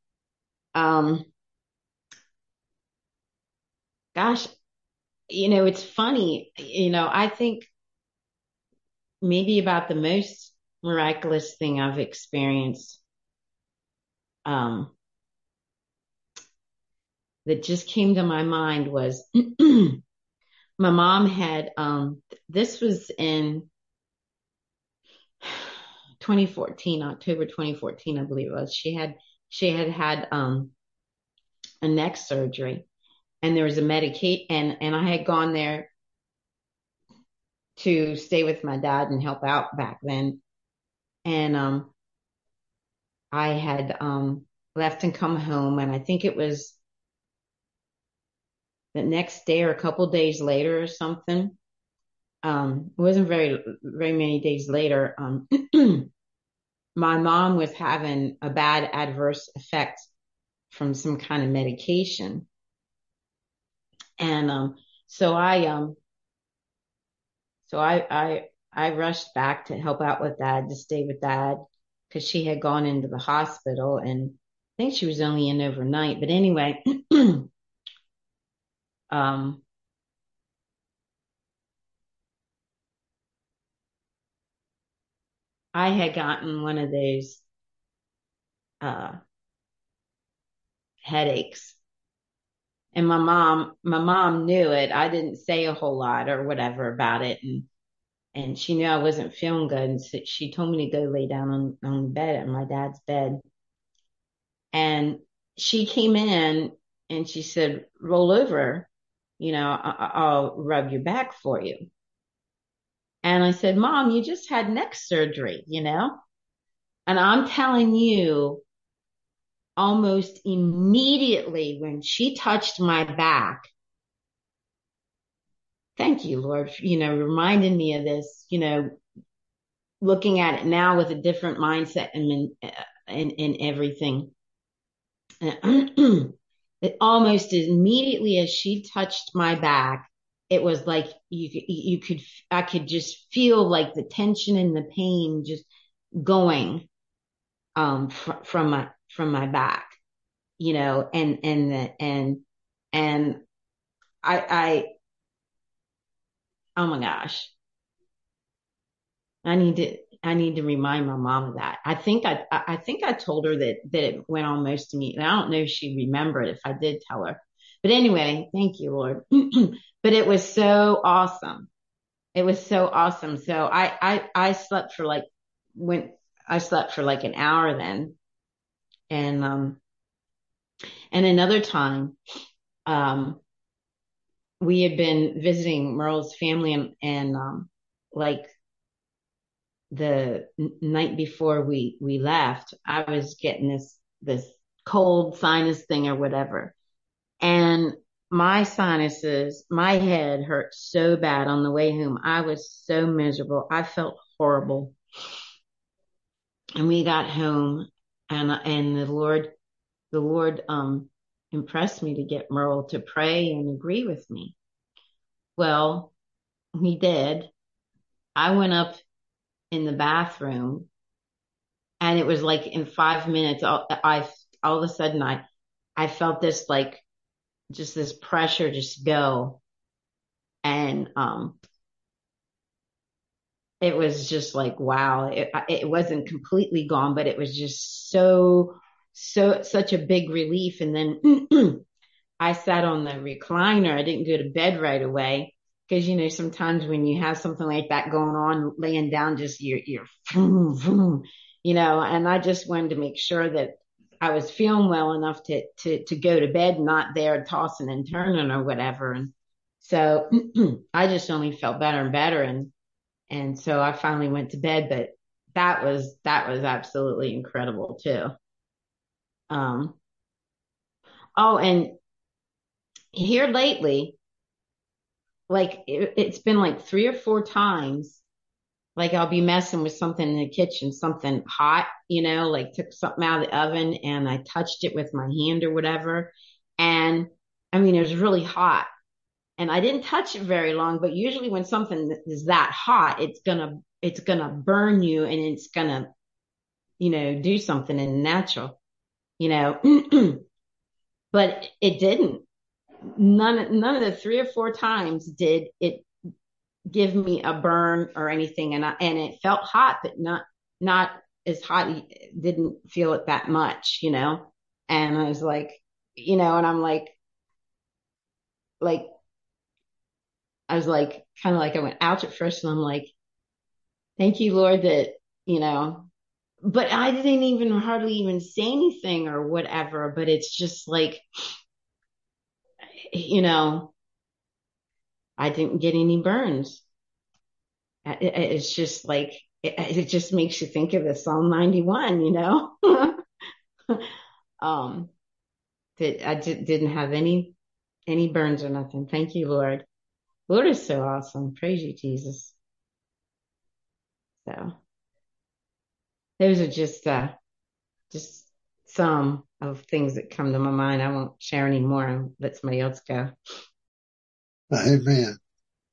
S2: Gosh, it's funny, I think maybe about the most miraculous thing I've experienced, that just came to my mind was my mom had, this was in 2014, October 2014, I believe it was. She had a neck surgery, and there was a and I had gone there to stay with my dad and help out back then. And, I had, left and come home, and I think it was the next day or a couple days later or something. It wasn't very, very many days later. My mom was having a bad adverse effect from some kind of medication. And, so I rushed back to help out with Dad, to stay with Dad, because she had gone into the hospital, and think she was only in overnight, but anyway, I had gotten one of those headaches, and my mom knew it. I didn't say a whole lot or whatever about it, and she knew I wasn't feeling good, and so she told me to go lay down on the bed at my dad's bed. And she came in and she said, roll over, I'll rub your back for you. And I said, Mom, you just had neck surgery, and I'm telling you, almost immediately when she touched my back, thank you, Lord, reminding me of this, looking at it now with a different mindset and everything. It almost immediately as she touched my back, it was like I could just feel like the tension and the pain just going from my back, and I oh my gosh, I need to remind my mom of that. I think I told her that it went almost immediately. I don't know if she remembered if I did tell her, but anyway, thank you, Lord. But it was so awesome. It was so awesome. So I slept for like an hour then, and another time, we had been visiting Merle's family, and like the night before we left, I was getting this cold sinus thing or whatever. And my sinuses, my head hurt so bad on the way home. I was so miserable. I felt horrible. And we got home, and the Lord impressed me to get Merle to pray and agree with me. Well, he did. I went up in the bathroom, and it was like in 5 minutes, all of a sudden I felt this like just this pressure just go, and it was just like wow. It wasn't completely gone, but it was just such a big relief. And then I sat on the recliner. I didn't go to bed right away. Because, sometimes when you have something like that going on, laying down, just you're vroom, vroom, and I just wanted to make sure that I was feeling well enough to go to bed, not there tossing and turning or whatever. And so I just only felt better and better. And so I finally went to bed, but that was absolutely incredible too. Oh, and here lately, like it's been like 3 or 4 times, like I'll be messing with something in the kitchen, something hot, like took something out of the oven and I touched it with my hand or whatever. And I mean, it was really hot and I didn't touch it very long, but usually when something is that hot, it's gonna burn you, and it's gonna, do something in the natural, but it didn't. None of the 3 or 4 times did it give me a burn or anything. And it felt hot, but not as hot. Didn't feel it that much, and I was like, and I'm like, I was like, kind of like I went ouch at first, and I'm like, thank you, Lord, that, but I didn't even hardly even say anything or whatever, but it's just like, I didn't get any burns. It's just like, it just makes you think of the Psalm 91, that I didn't have any burns or nothing. Thank you, Lord. Lord is so awesome. Praise you, Jesus. So those are just some of things that come to my mind. I won't share any more and let somebody else go.
S1: Amen.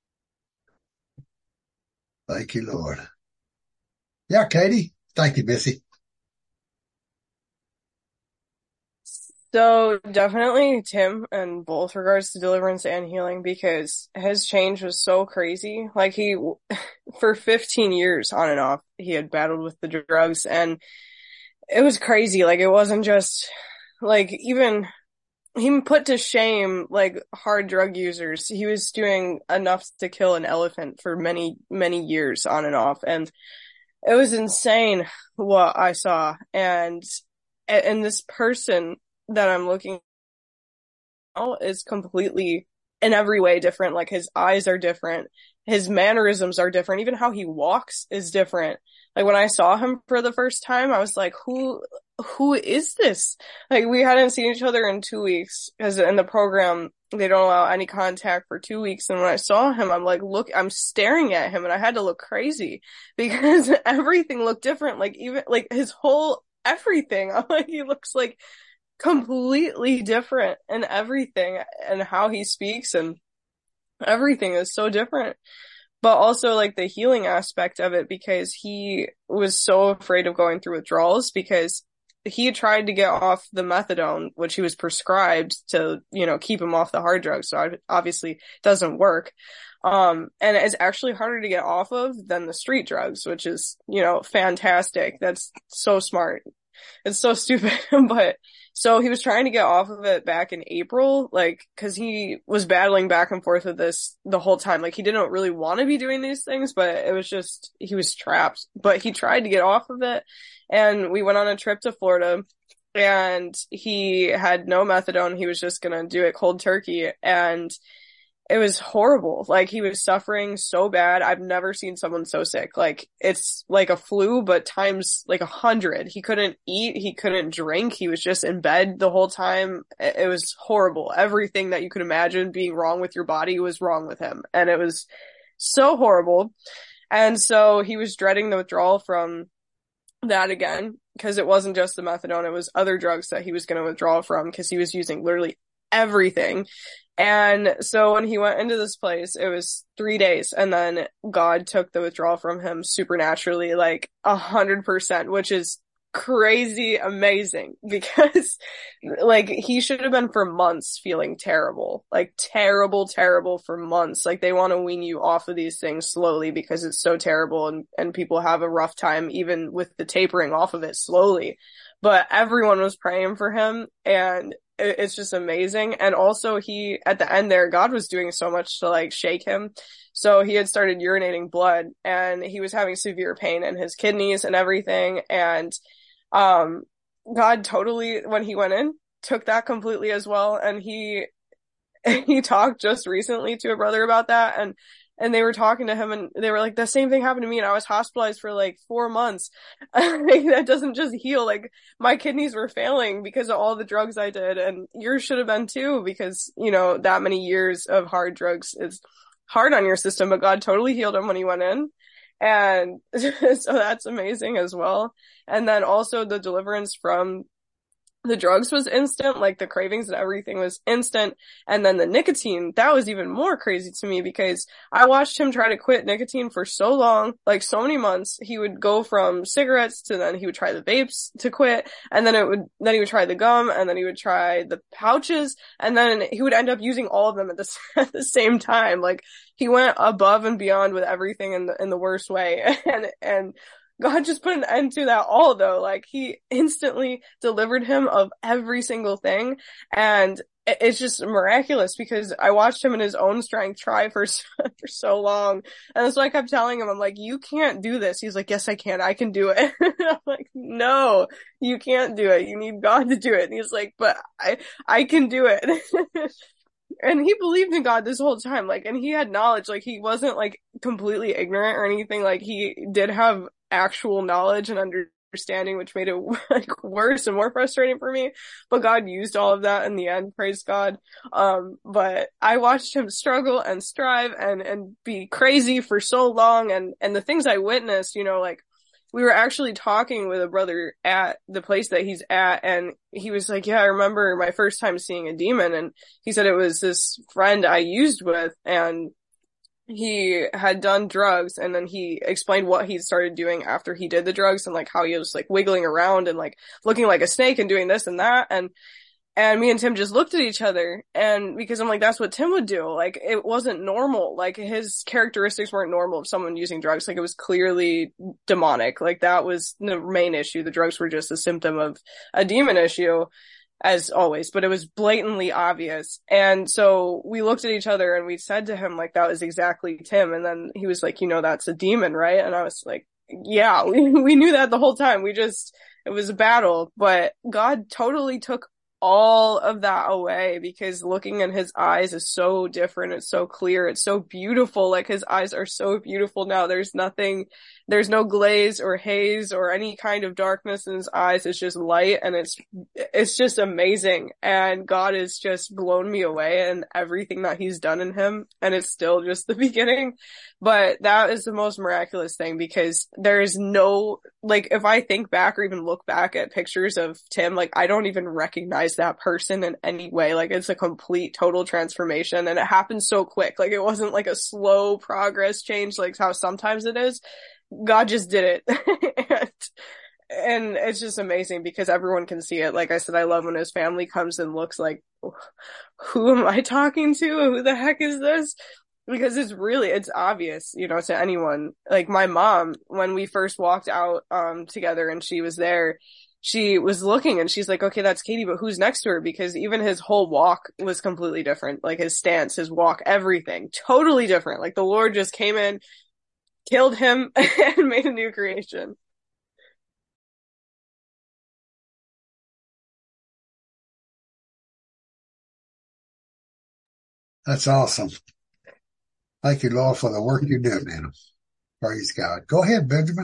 S1: Thank you, Lord. Yeah, Katie. Thank you, Missy.
S3: So definitely Tim in both regards to deliverance and healing, because his change was so crazy. Like for 15 years on and off, he had battled with the drugs, and it was crazy. Like it wasn't just like even he put to shame like hard drug users. He was doing enough to kill an elephant for many, many years on and off. And it was insane what I saw. And this person that I'm looking at is completely in every way different. Like his eyes are different. His mannerisms are different. Even how he walks is different. Like when I saw him for the first time, I was like, who is this? Like we hadn't seen each other in 2 weeks, because in the program, they don't allow any contact for 2 weeks. And when I saw him, I'm like, look, I'm staring at him, and I had to look crazy because everything looked different. Like even like his whole everything. I'm like, he looks like completely different in everything, and how he speaks and everything is so different. But also like the healing aspect of it, because he was so afraid of going through withdrawals, because he tried to get off the methadone, which he was prescribed to, keep him off the hard drugs. So obviously doesn't work. And it's actually harder to get off of than the street drugs, which is, fantastic. That's so smart. It's so stupid. But so he was trying to get off of it back in April, like, cause he was battling back and forth with this the whole time. Like he didn't really want to be doing these things, but it was just, he was trapped. But he tried to get off of it, and we went on a trip to Florida, and he had no methadone. He was just gonna do it cold turkey, and it was horrible. Like he was suffering so bad. I've never seen someone so sick. Like it's like a flu, but times like 100. He couldn't eat. He couldn't drink. He was just in bed the whole time. It was horrible. Everything that you could imagine being wrong with your body was wrong with him. And it was so horrible. And so he was dreading the withdrawal from that again, because it wasn't just the methadone. It was other drugs that he was going to withdraw from, because he was using literally everything. And so when he went into this place, it was 3 days, and then God took the withdrawal from him supernaturally, like 100%, which is crazy amazing, because like he should have been for months feeling terrible, like terrible for months. Like they want to wean you off of these things slowly because it's so terrible, and people have a rough time even with the tapering off of it slowly. But everyone was praying for him, and it's just amazing. And also at the end there, God was doing so much to like shake him. So he had started urinating blood, and he was having severe pain in his kidneys and everything. And, God totally, when he went in, took that completely as well. And he talked just recently to a brother about that, and they were talking to him, and they were like, the same thing happened to me, and I was hospitalized for like 4 months. Like, that doesn't just heal. Like my kidneys were failing because of all the drugs I did, and yours should have been too, because that many years of hard drugs is hard on your system. But God totally healed him when he went in, and so that's amazing as well. And then also the deliverance from the drugs was instant, like the cravings and everything was instant. And then the nicotine, that was even more crazy to me, because I watched him try to quit nicotine for so long, like so many months. He would go from cigarettes to then he would try the vapes to quit. And then he would try the gum, and then he would try the pouches. And then he would end up using all of them at the same time. Like he went above and beyond with everything in the worst way. And God just put an end to that all, though. Like he instantly delivered him of every single thing. And it's just miraculous, because I watched him in his own strength try for so long. And that's why I kept telling him, I'm like, you can't do this. He's like, yes, I can. I can do it. I'm like, no, you can't do it. You need God to do it. And he's like, but I can do it. And he believed in God this whole time. Like, and he had knowledge. Like, he wasn't like completely ignorant or anything. Like, he did have actual knowledge and understanding, which made it like worse and more frustrating for me. But God used all of that in the end, praise God. But I watched him struggle and strive and be crazy for so long. And the things I witnessed, like, we were actually talking with a brother at the place that he's at, and he was like, yeah, I remember my first time seeing a demon. And he said it was this friend I used with, and he had done drugs, and then he explained what he started doing after he did the drugs, and like how he was like wiggling around and like looking like a snake and doing this and that. And me and Tim just looked at each other, and because I'm like, that's what Tim would do. Like, it wasn't normal. Like, his characteristics weren't normal of someone using drugs. Like, it was clearly demonic. Like, that was the main issue. The drugs were just a symptom of a demon issue, as always, but it was blatantly obvious. And so we looked at each other and we said to him, like, that was exactly Tim. And then he was like, that's a demon, right? And I was like, yeah, we knew that the whole time. It was a battle, but God totally took all of that away, because looking in his eyes is so different. It's so clear. It's so beautiful. Like, his eyes are so beautiful now. There's no glaze or haze or any kind of darkness in his eyes. It's just light, and it's just amazing. And God has just blown me away and everything that he's done in him. And it's still just the beginning. But that is the most miraculous thing, because there is no, like, if I think back or even look back at pictures of Tim, like, I don't even recognize that person in any way. Like, it's a complete, total transformation, and it happened so quick. Like, it wasn't like a slow progress change, like how sometimes it is. God just did it. and it's just amazing because everyone can see it. Like I said, I love when his family comes and looks like, who am I talking to? Who the heck is this? Because it's obvious, to anyone. Like, my mom, when we first walked out, together and she was there, she was looking and she's like, okay, that's Katie, but who's next to her? Because even his whole walk was completely different. Like, his stance, his walk, everything, totally different. Like, the Lord just came in, killed him, and made a new creation.
S1: That's awesome. Thank you, Lord, for the work you're doing in them. Praise God. Go ahead, Benjamin.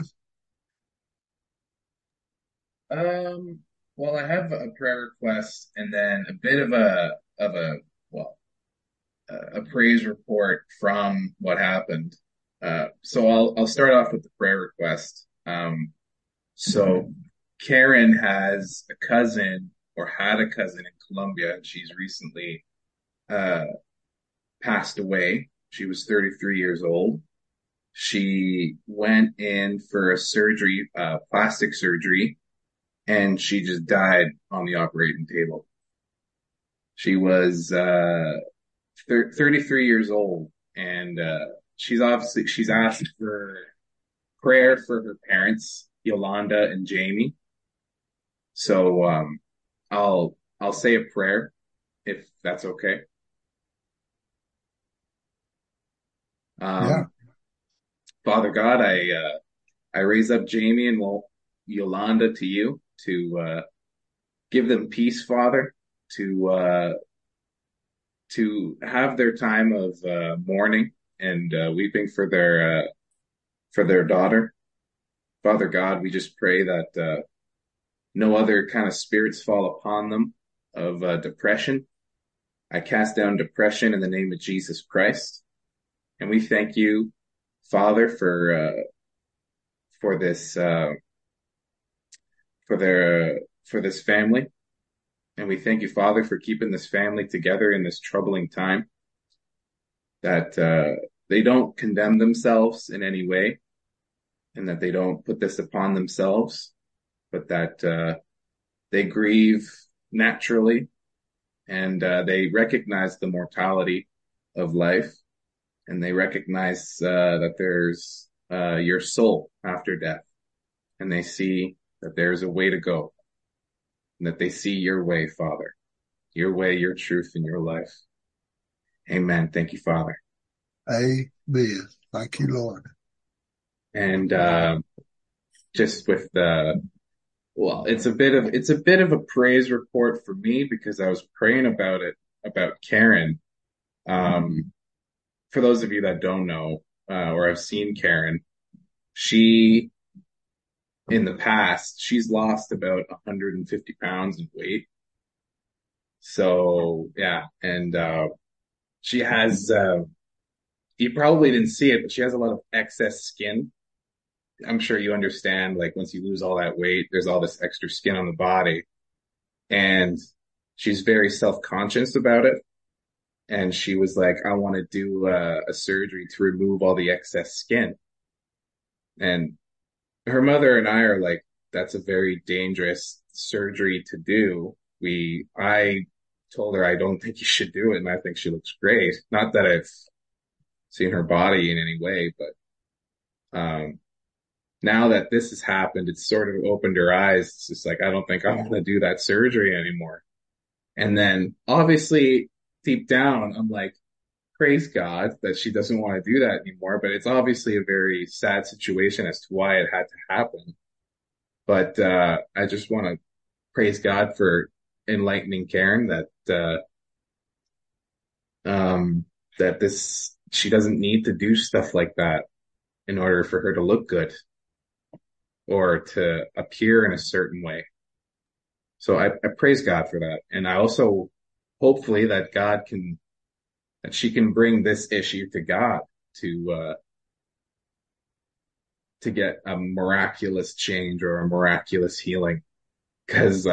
S7: Well, I have a prayer request and then a bit of a praise report from what happened. So I'll start off with the prayer request. So Karen has a cousin, or had a cousin, in Colombia, and she's recently passed away. She was 33 years old. She went in for a surgery, plastic surgery, and she just died on the operating table. She was 33 years old, and she's asked for prayer for her parents, Yolanda and Jamie. So I'll say a prayer, if that's okay.
S1: Yeah.
S7: Father God, I raise up Jamie and Yolanda to you to give them peace, Father, to have their time of mourning and weeping for their daughter. Father God, we just pray that no other kind of spirits fall upon them of depression. I cast down depression in the name of Jesus Christ, and we thank you, Father, for this for this family. And we thank you, Father, for keeping this family together in this troubling time, that they don't condemn themselves in any way, and that they don't put this upon themselves, but that they grieve naturally, and they recognize the mortality of life, and they recognize that there's your soul after death, and they see that there's a way to go, and that they see your way, Father, your way, your truth, and your life. Amen. Thank you, Father.
S1: Amen. Thank you, Lord.
S7: And just with it's a bit of a praise report for me, because I was praying about Karen. For those of you that don't know, or have seen Karen, in the past, she's lost about 150 pounds in weight. So yeah, and she has, you probably didn't see it, but she has a lot of excess skin. I'm sure you understand, like, once you lose all that weight, there's all this extra skin on the body, and she's very self-conscious about it. And she was like, I want to do a surgery to remove all the excess skin. And her mother and I are like, that's a very dangerous surgery to do. I told her I don't think you should do it, and I think she looks great. Not that I've seen her body in any way, but now that this has happened, it's sort of opened her eyes. It's just like, I don't think I'm going to do that surgery anymore. And then obviously deep down, I'm like, praise God that she doesn't want to do that anymore. But it's obviously a very sad situation as to why it had to happen. But I just want to praise God for enlightening Karen that she doesn't need to do stuff like that in order for her to look good or to appear in a certain way. So I praise God for that. And I also hopefully that she can bring this issue to God to get a miraculous change or a miraculous healing. Cause,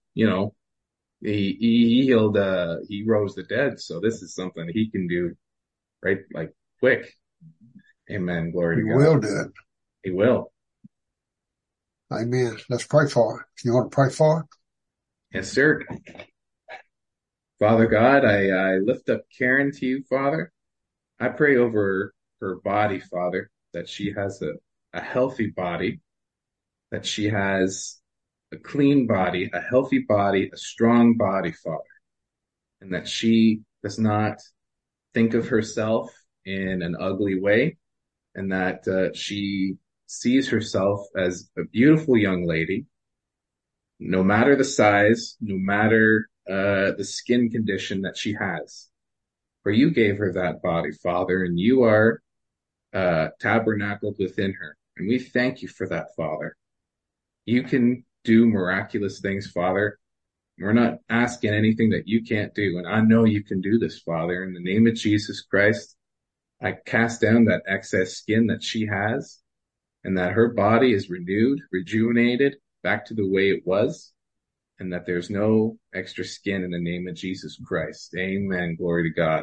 S7: he rose the dead. So this is something he can do, right? Like quick. Amen. Glory to God.
S1: He will do it.
S7: He will.
S1: Amen. Let's pray for her. You want to pray for her?
S7: Yes, sir. Father God, I lift up Karen to you, Father. I pray over her body, Father, that she has a healthy body, that she has a clean body, a healthy body, a strong body, Father, and that she does not think of herself in an ugly way, and that she sees herself as a beautiful young lady, no matter the size, no matter the skin condition that she has. For you gave her that body, Father, and you are tabernacled within her. And we thank you for that, Father. You can do miraculous things, Father. We're not asking anything that you can't do. And I know you can do this, Father. In the name of Jesus Christ, I cast down that excess skin that she has, and that her body is renewed, rejuvenated, back to the way it was, and that there's no extra skin in the name of Jesus Christ. Amen. Glory to God.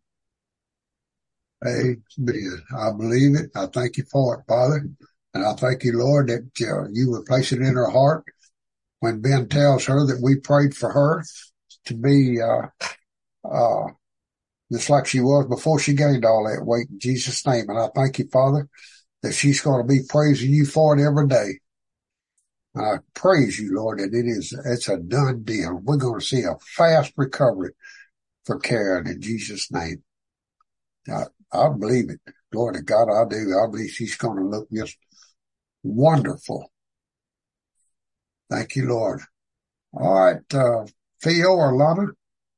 S1: Amen. I believe it. I thank you for it, Father. And I thank you, Lord, that you would place it in her heart when Ben tells her that we prayed for her to be just like she was before she gained all that weight, in Jesus' name. And I thank you, Father, that she's going to be praising you for it every day. And I praise you, Lord, that it's a done deal. We're going to see a fast recovery for Karen in Jesus' name. I believe it. Glory to God, I do. I believe she's going to look just wonderful. Thank you, Lord. All right, Theo or Lana?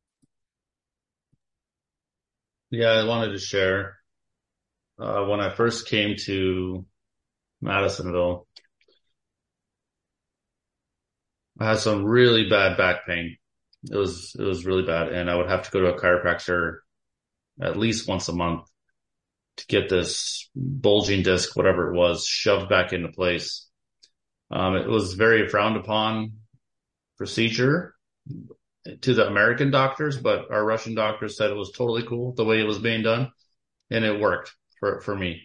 S9: Yeah, I wanted to share. When I first came to Madisonville, I had some really bad back pain. It was really bad, and I would have to go to a chiropractor at least once a month to get this bulging disc, whatever it was, shoved back into place. It was very frowned upon procedure to the American doctors, but our Russian doctors said it was totally cool the way it was being done, and it worked for me,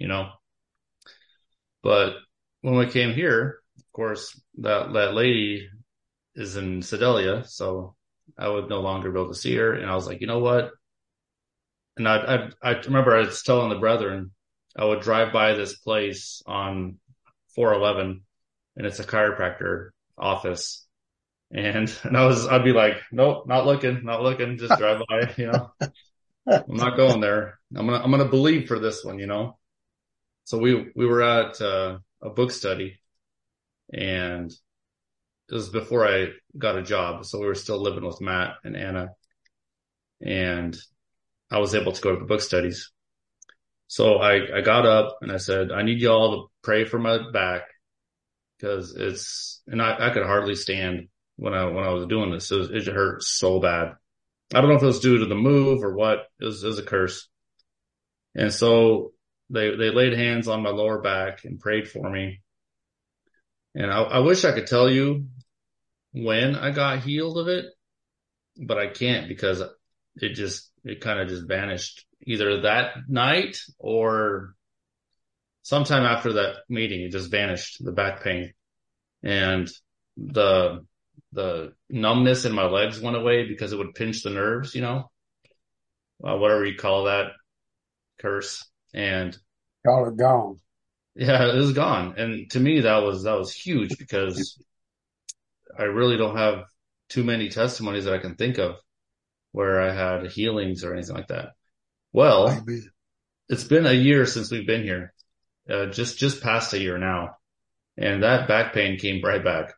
S9: But when we came here, of course, that lady is in Sedalia, so I would no longer be able to see her. And I was like, you know what? And I remember I was telling the brethren, I would drive by this place on 411, and it's a chiropractor office. And I'd be like, nope, not looking, just drive by, I'm not going there. I'm going to believe for this one, So we were at a book study, and it was before I got a job. So we were still living with Matt and Anna, and I was able to go to the book studies. So I got up and I said, I need y'all to pray for my back, because I could hardly stand when I was doing this. It hurt so bad. I don't know if it was due to the move or what. It was a curse. And so they laid hands on my lower back and prayed for me. And I wish I could tell you when I got healed of it, but I can't, because it kind of just vanished either that night or sometime after that meeting. It just vanished, the back pain. And the the numbness in my legs went away because it would pinch the nerves, whatever you call that curse. And
S1: Y'all are gone.
S9: yeah, it was gone. And to me, that was huge because I really don't have too many testimonies that I can think of where I had healings or anything like that. Well,
S1: Amen.
S9: it's been a year since we've been here, just past a year now. And that back pain came right back.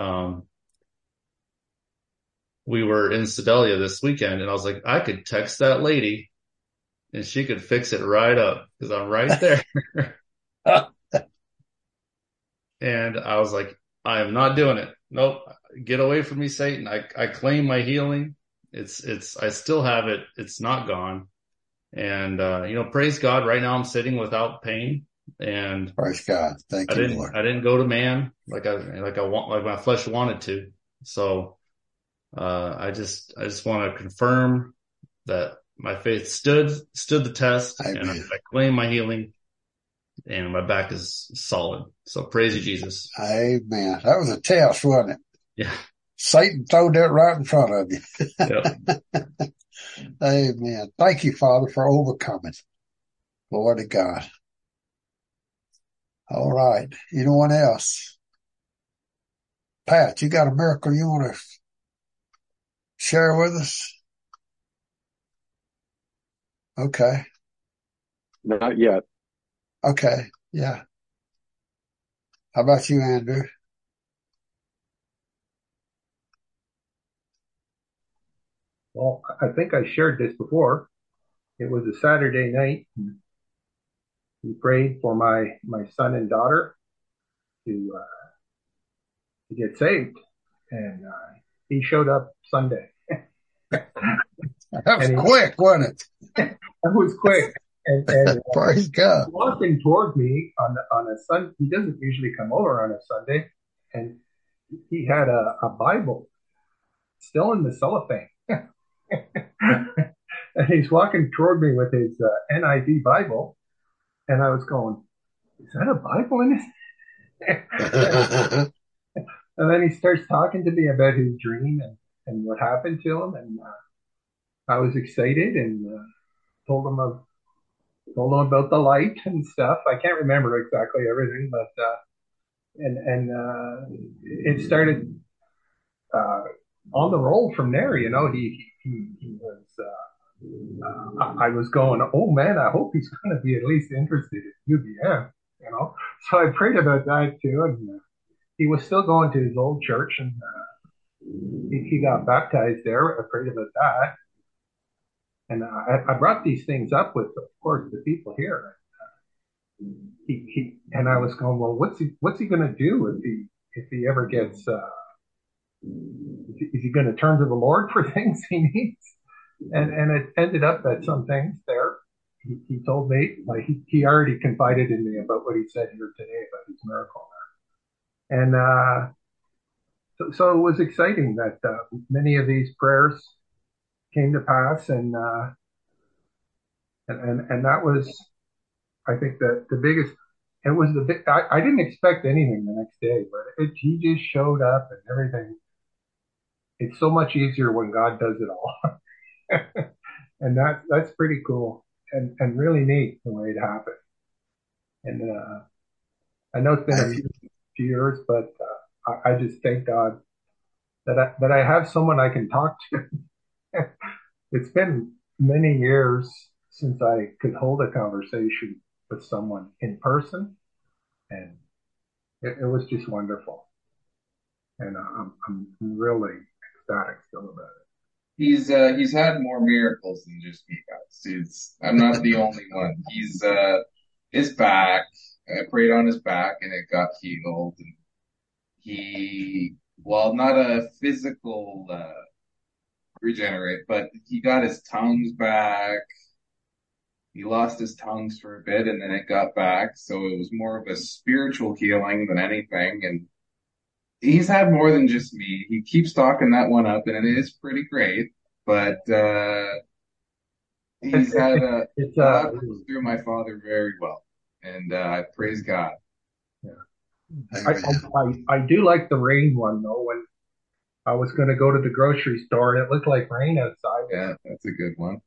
S9: We were in Sedalia this weekend and I was like, I could text that lady and she could fix it right up because I'm right there. And I was like, I am not doing it. Nope. Get away from me, Satan. I claim my healing. I still have it. It's not gone. And, praise God. Right now I'm sitting without pain and
S1: Praise God. Thank you, Lord.
S9: I didn't go to man like my flesh wanted to. So, I just want to confirm that my faith stood the test.
S1: Amen.
S9: And I claim my healing and my back is solid. So praise you, Jesus.
S1: Amen. That was a test, wasn't it?
S9: Yeah.
S1: Satan throwed that right in front of you.
S9: Yep.
S1: Amen. Thank you, Father, for overcoming. Glory to God. All right. Anyone else? Pat, you got a miracle you want to share with us? Okay.
S10: Not yet.
S1: Okay. Yeah. How about you, Andrew?
S11: Well, I think I shared this before. It was a Saturday night. We prayed for my son and daughter to get saved, and he showed up Sunday.
S1: That was quick, wasn't it?
S11: That was quick. And
S1: Praise God.
S11: Walking toward me on a Sunday. He doesn't usually come over on a Sunday, and he had a Bible still in the cellophane. And he's walking toward me with his NIV Bible, and I was going, "Is that a Bible in it?" And then he starts talking to me about his dream and what happened to him, and I was excited and told him about the light and stuff. I can't remember exactly everything, but it started on the roll from there. He was. I was going, oh man, I hope he's going to be at least interested in UBM. So I prayed about that too, and he was still going to his old church, and he got baptized there. I prayed about that, and I brought these things up with, of course, the people here. And I was going, well, what's he going to do if he ever gets? Is he going to turn to the Lord for things he needs? And it ended up that some things there. He told me, like he already confided in me about what he said here today about his miracle there. And so it was exciting that many of these prayers came to pass, and that was, I think, that the biggest. It was I didn't expect anything the next day, but he just showed up and everything. It's so much easier when God does it all. And that's pretty cool and really neat the way it happened. And I know it's been a few years, but I just thank God that I have someone I can talk to. It's been many years since I could hold a conversation with someone in person, and it was just wonderful. And I'm really ecstatic still about it.
S7: He's had more miracles than just me, guys. I'm not the only one. He's his back. I prayed on his back and it got healed. And not a physical regenerate, but he got his tongues back. He lost his tongues for a bit and then it got back. So it was more of a spiritual healing than anything. And he's had more than just me. He keeps talking that one up, and it is pretty great. But he's had God goes through my father very well, and I praise God.
S11: Yeah. I do like the rain one though. I was going to go to the grocery store and it looked like rain outside.
S7: Yeah, that's a good one.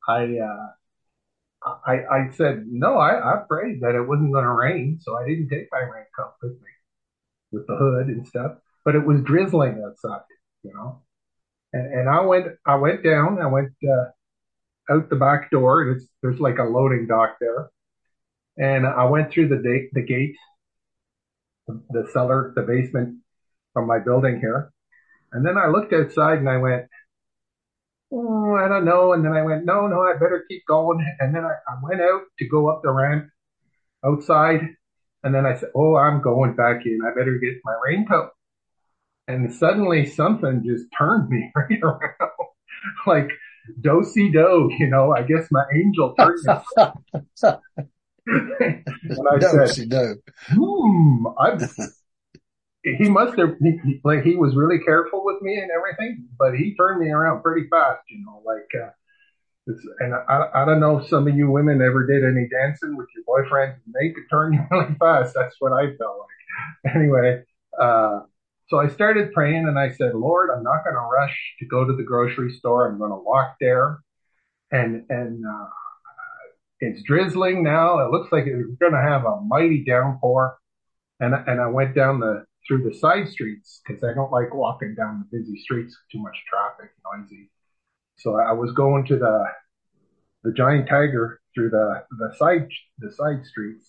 S11: I said, no, I prayed that it wasn't going to rain. So I didn't take my raincoat with me with the hood and stuff, but it was drizzling outside, you know, and I went down, out the back door. There's like a loading dock there. And I went through the gate, the cellar, the basement from my building here. And then I looked outside and I went, oh, I don't know. And then I went, no, I better keep going. And then I went out to go up the ramp outside. And then I said, oh, I'm going back in. I better get my raincoat. And suddenly something just turned me right around like do-si-do, you know, I guess my angel turned me. And I said, he must have, he was really careful with me and everything, but he turned me around pretty fast, you know, and I don't know if some of you women ever did any dancing with your boyfriend. They could turn you really fast. That's what I felt like. Anyway, so I started praying and I said, Lord, I'm not going to rush to go to the grocery store. I'm going to walk there and it's drizzling now. It looks like it's going to have a mighty downpour. And I went down through the side streets because I don't like walking down the busy streets, too much traffic, noisy. So I was going to the Giant Tiger through the side streets,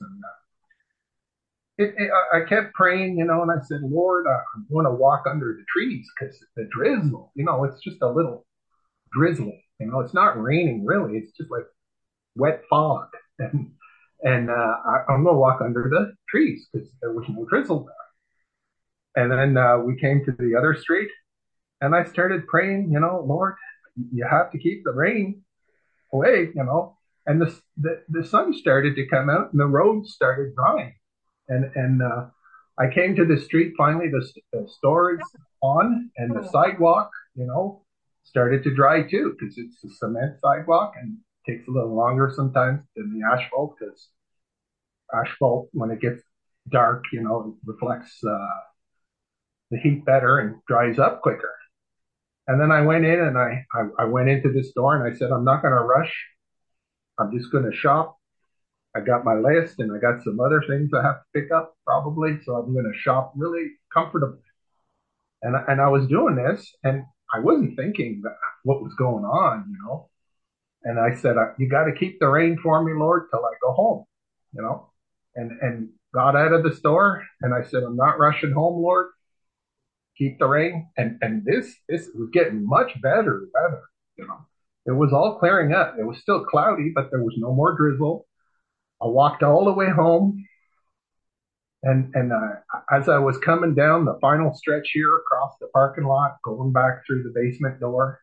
S11: and I kept praying, you know, and I said, Lord, I'm going to walk under the trees because the drizzle, you know, it's just a little drizzling, you know, it's not raining really, it's just like wet fog, and I'm going to walk under the trees because there was no drizzle there. And then we came to the other street, and I started praying, you know, Lord, you have to keep the rain away, you know. And the sun started to come out, and the roads started drying. And I came to the street finally. The store is on, and the sidewalk, you know, started to dry too because it's a cement sidewalk and it takes a little longer sometimes than the asphalt because asphalt, when it gets dark, you know, it reflects the heat better and dries up quicker. And then I went in and I went into the store and I said, I'm not going to rush. I'm just going to shop. I got my list and I got some other things I have to pick up probably. So I'm going to shop really comfortably. And I was doing this and I wasn't thinking what was going on, you know. And I said, you got to keep the rain for me, Lord, till I go home, you know, and got out of the store. And I said, I'm not rushing home, Lord. Keep the rain. And this was getting much better, you know. It was all clearing up. It was still cloudy, but there was no more drizzle. I walked all the way home. And as I was coming down the final stretch here across the parking lot, going back through the basement door,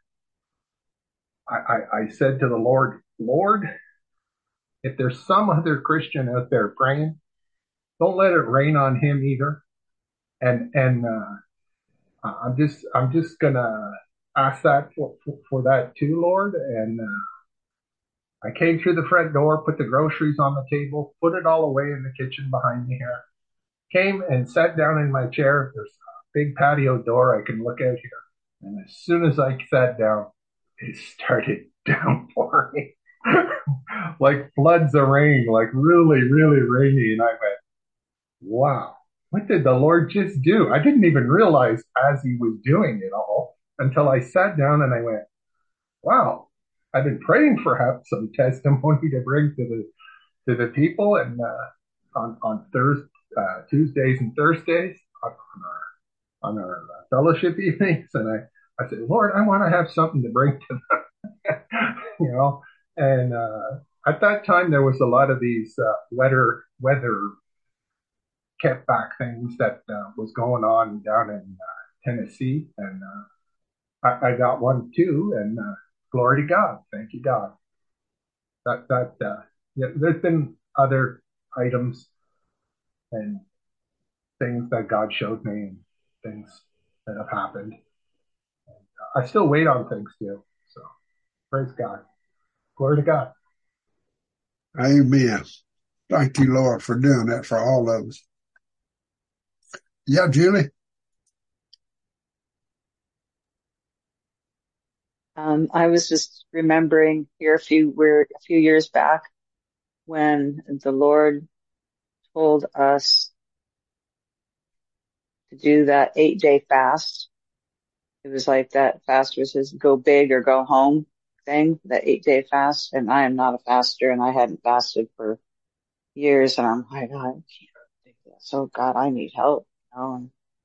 S11: I said to the Lord, Lord, if there's some other Christian out there praying, don't let it rain on him either. And I'm just gonna ask that for that too, Lord. And I came through the front door, put the groceries on the table, put it all away in the kitchen behind me here. Came and sat down in my chair. There's a big patio door. I can look out here. And as soon as I sat down, it started downpouring like floods of rain, like really, really rainy. And I went, wow, what did the Lord just do? I didn't even realize as he was doing it all until I sat down and I went, wow, I've been praying for some testimony to bring to the people. And on Tuesdays and Thursdays on our fellowship evenings, and I said, Lord, I want to have something to bring to them, you know. And at that time, there was a lot of these weather kept back things that was going on down in Tennessee, and I got one too. And glory to God, thank you, God. Yeah, there's been other items and things that God showed me and things that have happened. I still wait on things too. So praise God. Glory to God.
S1: Amen. Thank you, Lord, for doing that for all of us. Yeah, Julie?
S8: I was just remembering here we're a few years back when the Lord told us to do that 8-day fast. It was like that fast was his go big or go home thing, that 8-day fast. And I am not a faster, and I hadn't fasted for years. And I'm like, I can't do this. Oh God, I need help. You know?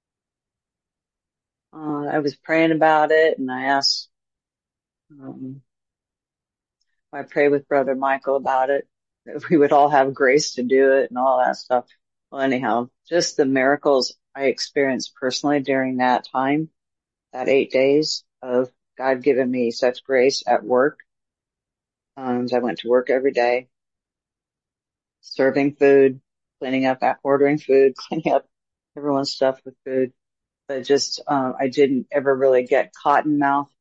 S8: And, I was praying about it, and I asked, I prayed with Brother Michael about it, that we would all have grace to do it and all that stuff. Well, anyhow, just the miracles I experienced personally during that time, that 8 days of God giving me such grace at work. I went to work every day, serving food, cleaning up, ordering food, cleaning up everyone's stuff with food. But just, I didn't ever really get cotton mouth,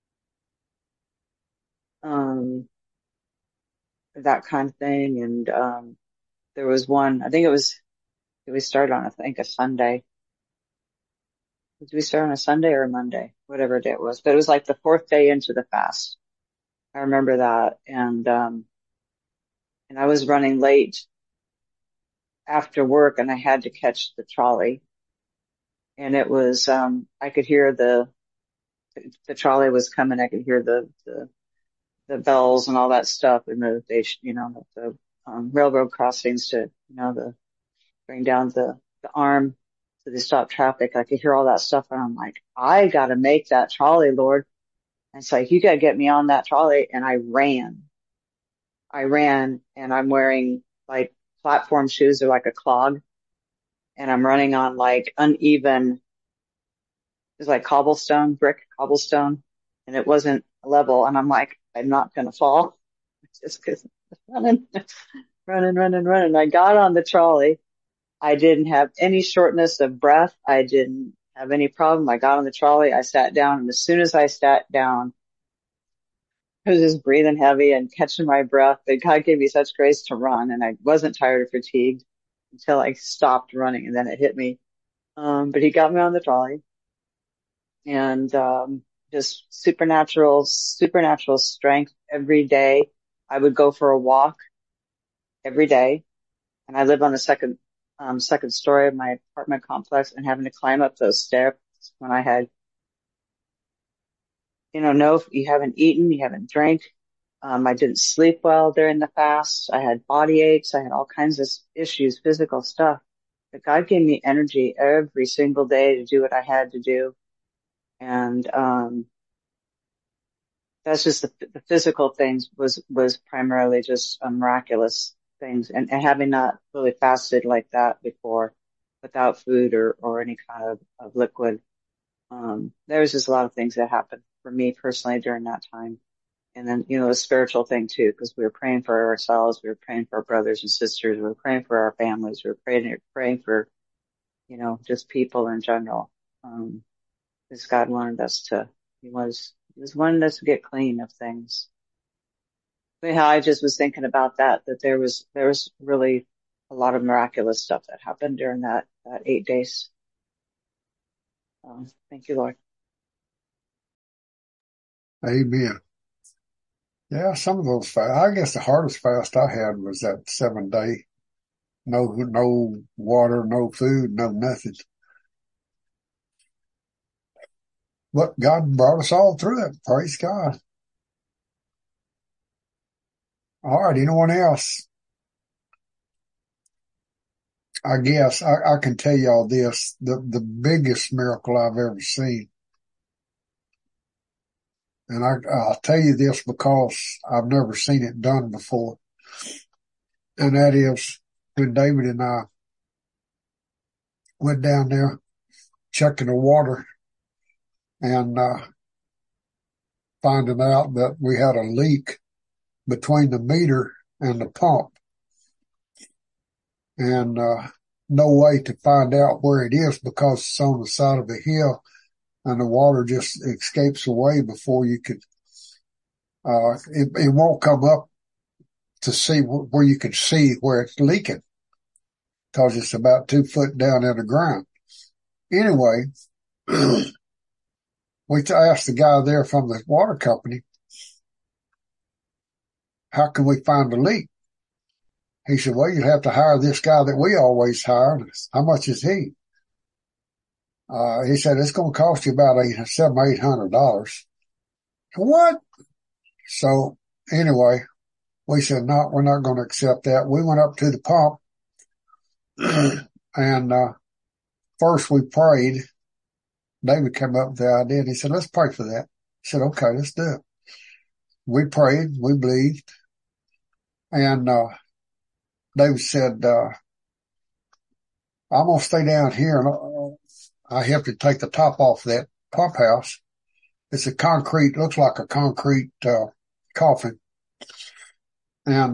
S8: that kind of thing. And, there was one, I think we started on, I think, a Sunday. Did we start on a Sunday or a Monday? Whatever day it was. But it was like the 4th day into the fast. I remember that. And I was running late after work, and I had to catch the trolley. And it was, I could hear the trolley was coming. I could hear the bells and all that stuff, and the railroad crossings to, bring down the arm to stop traffic. I could hear all that stuff, and I'm like, I gotta make that trolley, Lord. And it's like, you gotta get me on that trolley. And I ran, and I'm wearing like platform shoes. They're like a clog, and I'm running on like uneven, it was like brick cobblestone, and it wasn't level. And I'm like, I'm not gonna fall, just cause running. I got on the trolley. I didn't have any shortness of breath. I didn't have any problem. I got on the trolley. I sat down, and as soon as I sat down, I was just breathing heavy and catching my breath. But God gave me such grace to run, and I wasn't tired or fatigued until I stopped running, and then it hit me. But he got me on the trolley, and just supernatural strength every day. I would go for a walk every day, and I live on the second story of my apartment complex, and having to climb up those steps when I had, no, you haven't eaten, you haven't drank. I didn't sleep well during the fast. I had body aches. I had all kinds of issues, physical stuff. But God gave me energy every single day to do what I had to do. And, that's just the physical things was primarily just miraculous things. And having not really fasted like that before, without food or any kind of liquid. There was just a lot of things that happened for me personally during that time. And then, a spiritual thing too, because we were praying for ourselves. We were praying for our brothers and sisters. We were praying for our families. We were praying for, just people in general. Because God wanted us he was wanting us to get clean of things. But I just was thinking about that there was really a lot of miraculous stuff that happened during that 8 days. Thank you, Lord.
S1: Amen. Yeah, some of those fasts. I guess the hardest fast I had was that 7-day. No water, no food, no nothing. But God brought us all through it. Praise God. All right, anyone else? I guess I can tell y'all this, the biggest miracle I've ever seen. And I'll tell you this because I've never seen it done before. And that is when David and I went down there checking the water and finding out that we had a leak between the meter and the pump. And no way to find out where it is because it's on the side of a hill and the water just escapes away before you could, it won't come up to see where you can see where it's leaking because it's about 2 foot down in the ground. Anyway, we asked the guy there from the water company, how can we find the leak? He said, well, you have to hire this guy that we always hire. How much is he? He said, it's going to cost you about $700-800. What? So anyway, we said, no, we're not going to accept that. We went up to the pump and, first we prayed. David came up with the idea and he said, let's pray for that. I said, okay, let's do it. We prayed, we believed. And, David said, I'm going to stay down here and I have to take the top off that pump house. It's a concrete, looks like a concrete, coffin. And,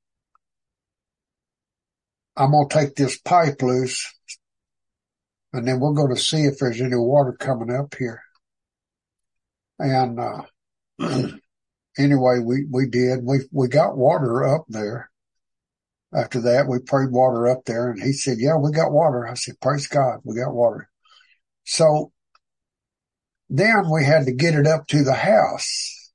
S1: I'm going to take this pipe loose and then we're going to see if there's any water coming up here. And, anyway, we did. We got water up there. After that, we prayed water up there and he said, yeah, we got water. I said, praise God, we got water. So then we had to get it up to the house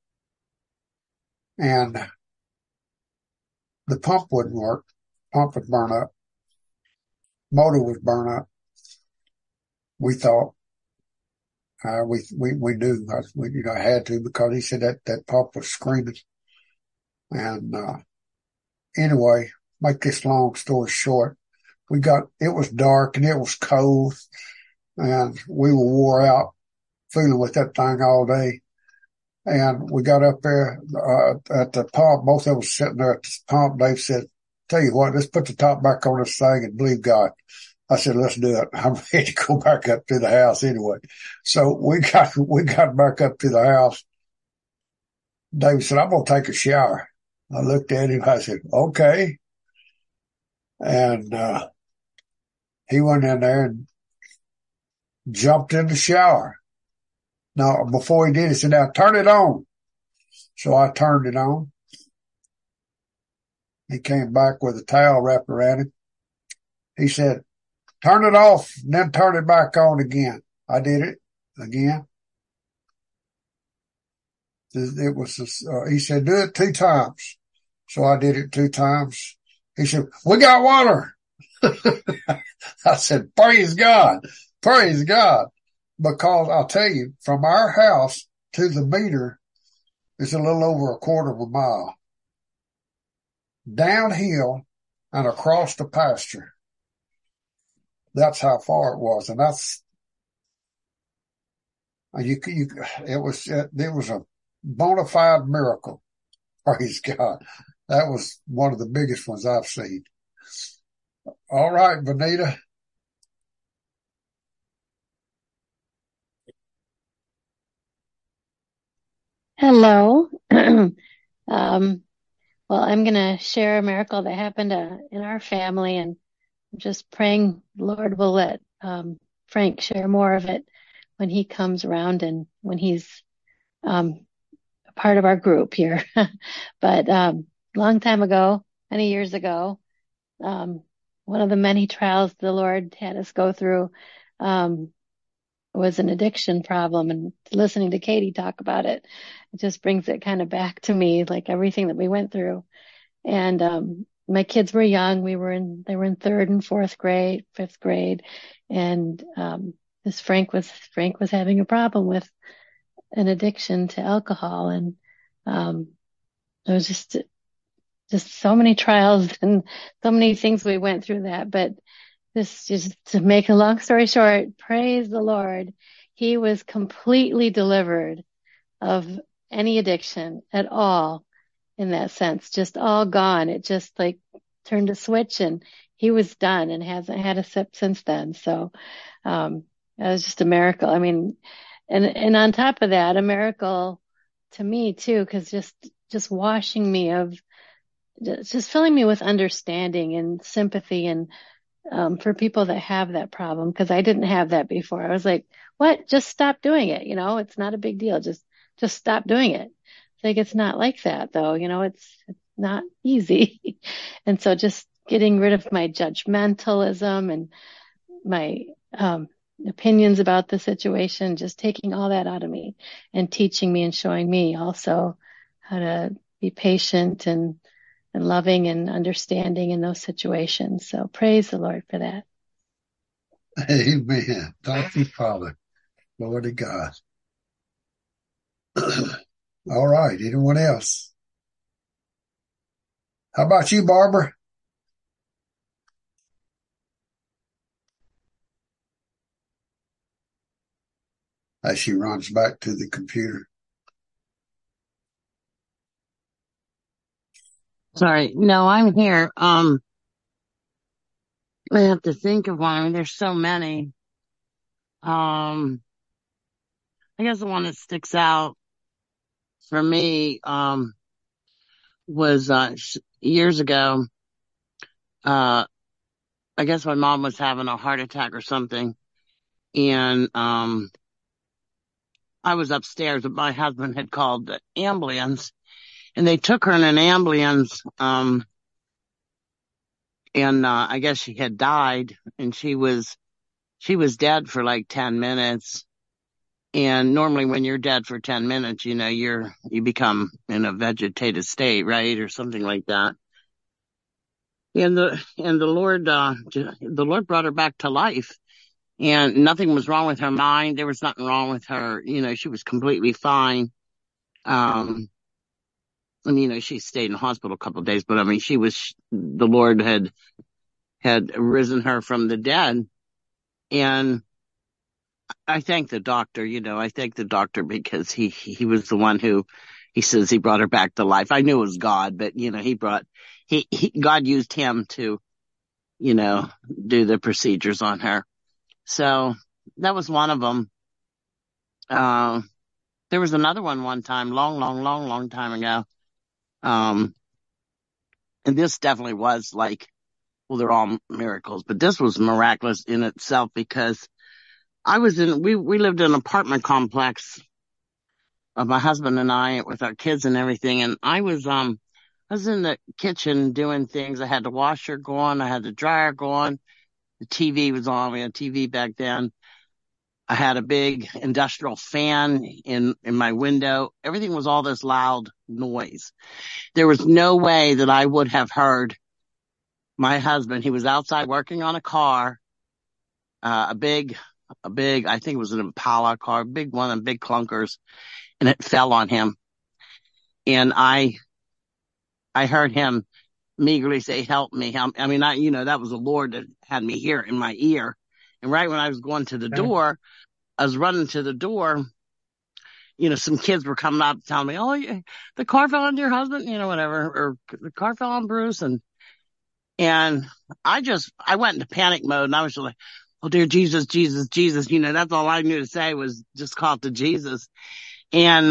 S1: and the pump wouldn't work. Pump would burn up. Motor would burn up. We thought, we knew, I had to because he said that pump was screaming. And, anyway, make this long story short, it was dark and it was cold and we were wore out fooling with that thing all day. And we got up there, at the pump. Both of us sitting there at the pump. Dave said, tell you what, let's put the top back on this thing and believe God. I said, let's do it. I'm ready to go back up to the house anyway. So we got back up to the house. David said, I'm going to take a shower. I looked at him. I said, okay. And, he went in there and jumped in the shower. Now, before he did, he said, now turn it on. So I turned it on. He came back with a towel wrapped around him. He said, turn it off and then turn it back on again. I did it again. It was, he said, do it 2 times. So I did it 2 times. He said, we got water. I said, praise God, praise God. Because I'll tell you, from our house to the meter is a little over a quarter of a mile. Downhill and across the pasture. That's how far it was. And it was a bona fide miracle. Praise God. That was one of the biggest ones I've seen. All right, Benita.
S12: Hello. Well, I'm going to share a miracle that happened in our family, and I'm just praying the Lord will let Frank share more of it when he comes around and when he's a part of our group here. But long time ago, many years ago, one of the many trials the Lord had us go through was an addiction problem. And listening to Katie talk about it, it just brings it kind of back to me, like everything that we went through. And my kids were young. They were in 3rd and 4th grade, 5th grade. And this Frank was having a problem with an addiction to alcohol. And it was just so many trials and so many things we went through that. But this, just to make a long story short, praise the Lord. He was completely delivered of any addiction at all in that sense, just all gone. It just like turned a switch and he was done and hasn't had a sip since then. So, it was just a miracle. I mean, and on top of that, a miracle to me too, cause just washing me of, just filling me with understanding and sympathy and, for people that have that problem, because I didn't have that before. I was like, what? Just stop doing it. It's not a big deal. Just stop doing it. It's like, it's not like that though. It's not easy. And so just getting rid of my judgmentalism and my, opinions about the situation, just taking all that out of me and teaching me and showing me also how to be patient and loving and understanding in those situations. So praise the Lord for that.
S1: Amen. Thank you, Father. Glory to God. All right. Anyone else? How about you, Barbara? As she runs back to the computer.
S13: Sorry. No, I'm here. I have to think of one. I mean, there's so many. I guess the one that sticks out for me, was, years ago. I guess my mom was having a heart attack or something. And, I was upstairs, but my husband had called the ambulance and they took her in an ambulance. I guess she had died and she was dead for like 10 minutes. And normally when you're dead for 10 minutes, you know, you become in a vegetative state, right? Or something like that. And the Lord brought her back to life and nothing was wrong with her mind. There was nothing wrong with her. You know, she was completely fine. And, you know, she stayed in the hospital a couple of days, but I mean, the Lord had risen her from the dead. And I thank the doctor, because he was the one who, he says he brought her back to life. I knew it was God, but you know, God used him to, you know, do the procedures on her. So that was one of them. There was another one time, long time ago. And this definitely was like, well, they're all miracles, but this was miraculous in itself because we lived in an apartment complex of my husband and I with our kids and everything. And I was in the kitchen doing things. I had the washer going. I had the dryer going. The TV was on. We had a TV back then. I had a big industrial fan in my window. Everything was all this loud noise. There was no way that I would have heard my husband. He was outside working on a car, a big, I think it was an Impala car, big one of them big clunkers, and it fell on him. And I heard him meagerly say, "Help me." I mean, that was the Lord that had me hear in my ear. And right when I was going to the door, I was running to the door. You know, some kids were coming up telling me, "Oh, yeah, the car fell on your husband," you know, whatever, or the car fell on Bruce. And I went into panic mode and I was just like, "Oh dear Jesus, Jesus, Jesus." You know, that's all I knew to say was just call it to Jesus. And,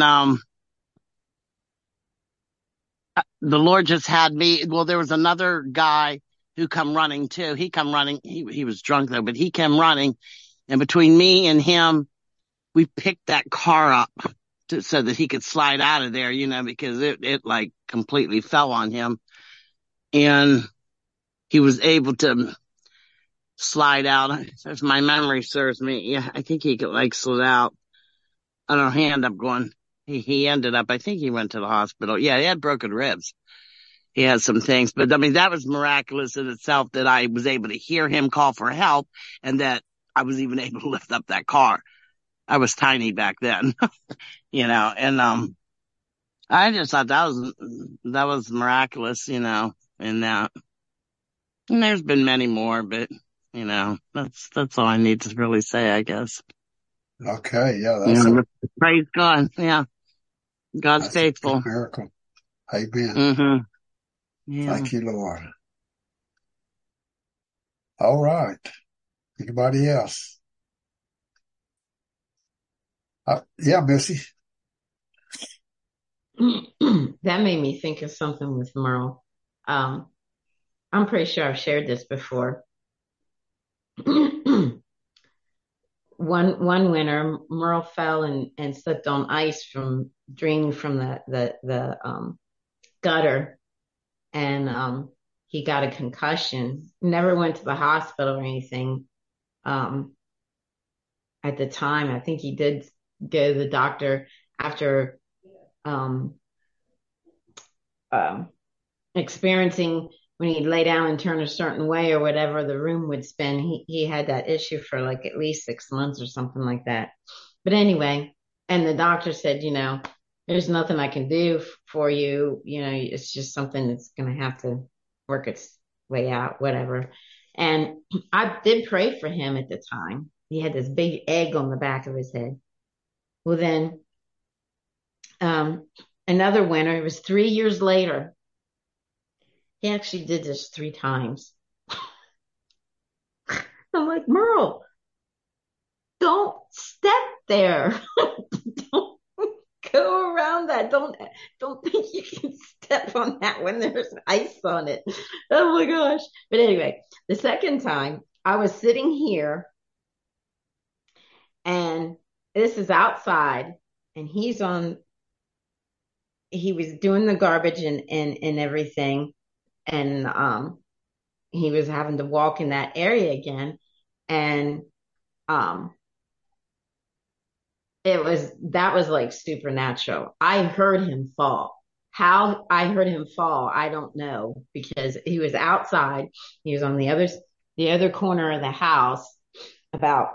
S13: the Lord just had me. Well, there was another guy who come running too. He come running. He was drunk though, but he came running. And between me and him, we picked that car up so that he could slide out of there, you know, because it like completely fell on him. And he was able to slide out. If my memory serves me, yeah, I think he could like slid out. I don't know. He ended up, I think he went to the hospital. Yeah, he had broken ribs. He had some things, but I mean, that was miraculous in itself that I was able to hear him call for help and that I was even able to lift up that car. I was tiny back then, you know, and, I just thought that was miraculous, you know, and there's been many more, but you know, that's all I need to really say, I guess.
S1: Okay. Yeah.
S13: Praise God. Yeah. God's faithful.
S1: A miracle. Amen.
S13: Mm-hmm. Yeah.
S1: Thank you, Lord. All right. Anybody else? Yeah, Missy.
S2: That made me think of something with Merle. I'm pretty sure I've shared this before. One winter, Merle fell and slipped on ice from draining from the gutter, and he got a concussion. Never went to the hospital or anything. at the time, I think he did go to the doctor after experiencing when he'd lay down and turn a certain way or whatever, the room would spin. He had that issue for like at least 6 months or something like that. But anyway, and the doctor said, there's nothing I can do for you. It's just something that's going to have to work its way out, whatever. And I did pray for him at the time. He had this big egg on the back of his head. Well, then, another winter, it was 3 years later. He actually did this 3 times. I'm like, Merle, don't step there. Don't go around that. Don't think you can step on that when there's ice on it. Oh my gosh. But anyway, the second time I was sitting here and this is outside and he was doing the garbage and everything. And he was having to walk in that area again. And that was like supernatural. I heard him fall. How I heard him fall, I don't know, because he was outside. He was on the other corner of the house, about,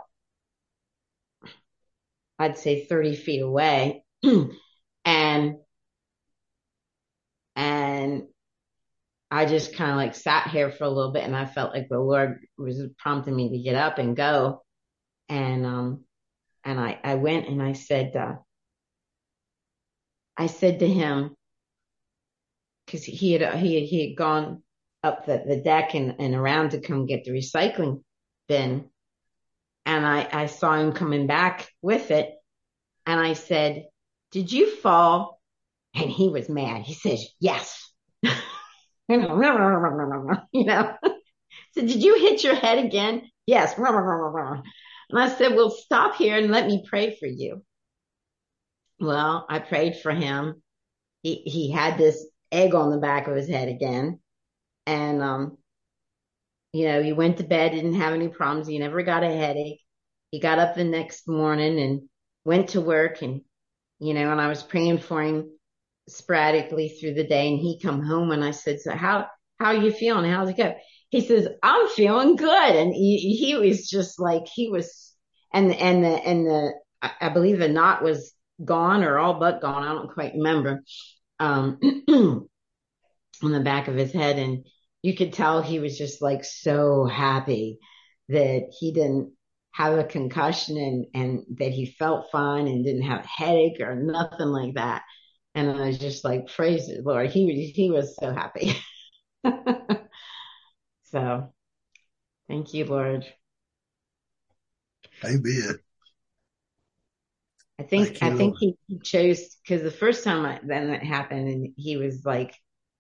S2: I'd say 30 feet away. And I just kind of like sat here for a little bit and I felt like the Lord was prompting me to get up and go. And I went and I said to him, cause he had gone up the deck and around to come get the recycling bin. And I saw him coming back with it. And I said, did you fall? And he was mad. He says, yes. So did you hit your head again? Yes. And I said, well, stop here and let me pray for you. Well, I prayed for him. He had this egg on the back of his head again. And, he went to bed, didn't have any problems. He never got a headache. He got up the next morning and went to work and I was praying for him sporadically through the day, and he come home and I said, so how are you feeling? How's it go? He says, I'm feeling good. And he was just like, he was, and I believe the knot was gone or all but gone. I don't quite remember, on the back of his head. And you could tell he was just like so happy that he didn't have a concussion and that he felt fine and didn't have a headache or nothing like that. And I was just like, praise the Lord. He was so happy. So thank you, Lord.
S1: Amen.
S2: I think he chose, because the first time then that happened, and he was like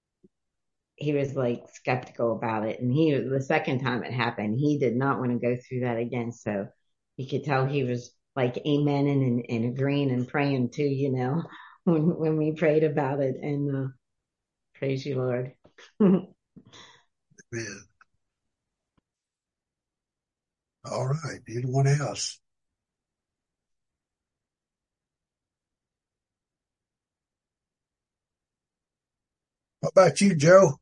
S2: skeptical about it. And the second time it happened, he did not want to go through that again. So you could tell he was like amening and agreeing and praying too, when we prayed about it. And praise you, Lord.
S1: Amen. All right. Anyone else? What about you, Joe?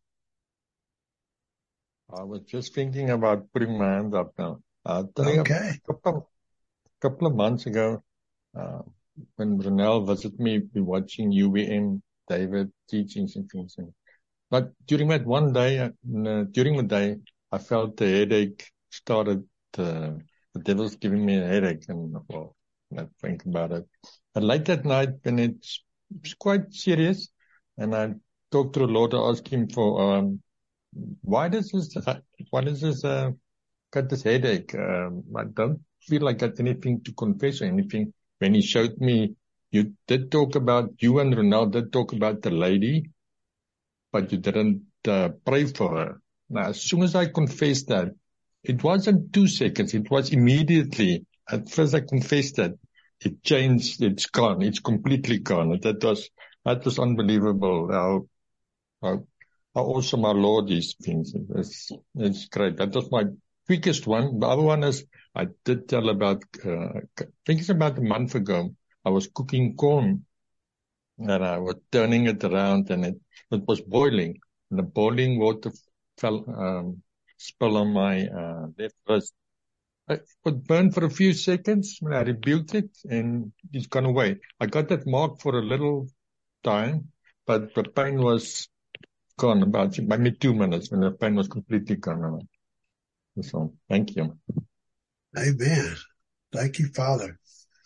S14: I was just thinking about putting my hand up now.
S1: Okay.
S14: A couple of months ago, when Ronelle visited me, we were watching UBM, David teachings and things. But during that one day, during the day, I felt the headache started. The devil's giving me a headache, and well, I think about it. But late that night, when it's quite serious, and I talked to the Lord to ask him for why does this got this headache? I don't feel like I got anything to confess or anything. When he showed me, you and Ronald did talk about the lady, but you didn't pray for her. Now, as soon as I confessed that, it wasn't 2 seconds. It was immediately. At first I confessed that. It changed. It's gone. It's completely gone. That was unbelievable. How awesome our Lord is. Things. It's great. That was my quickest one. The other one is, I did tell about, I think it's about a month ago, I was cooking corn and I was turning it around and it was boiling. And the boiling water spill on my left wrist. It was burned for a few seconds. I rebuked it and it's gone away. I got that mark for a little time, but the pain was gone about maybe 2 minutes when the pain was completely gone away. So, thank you.
S1: Amen. Thank you, Father.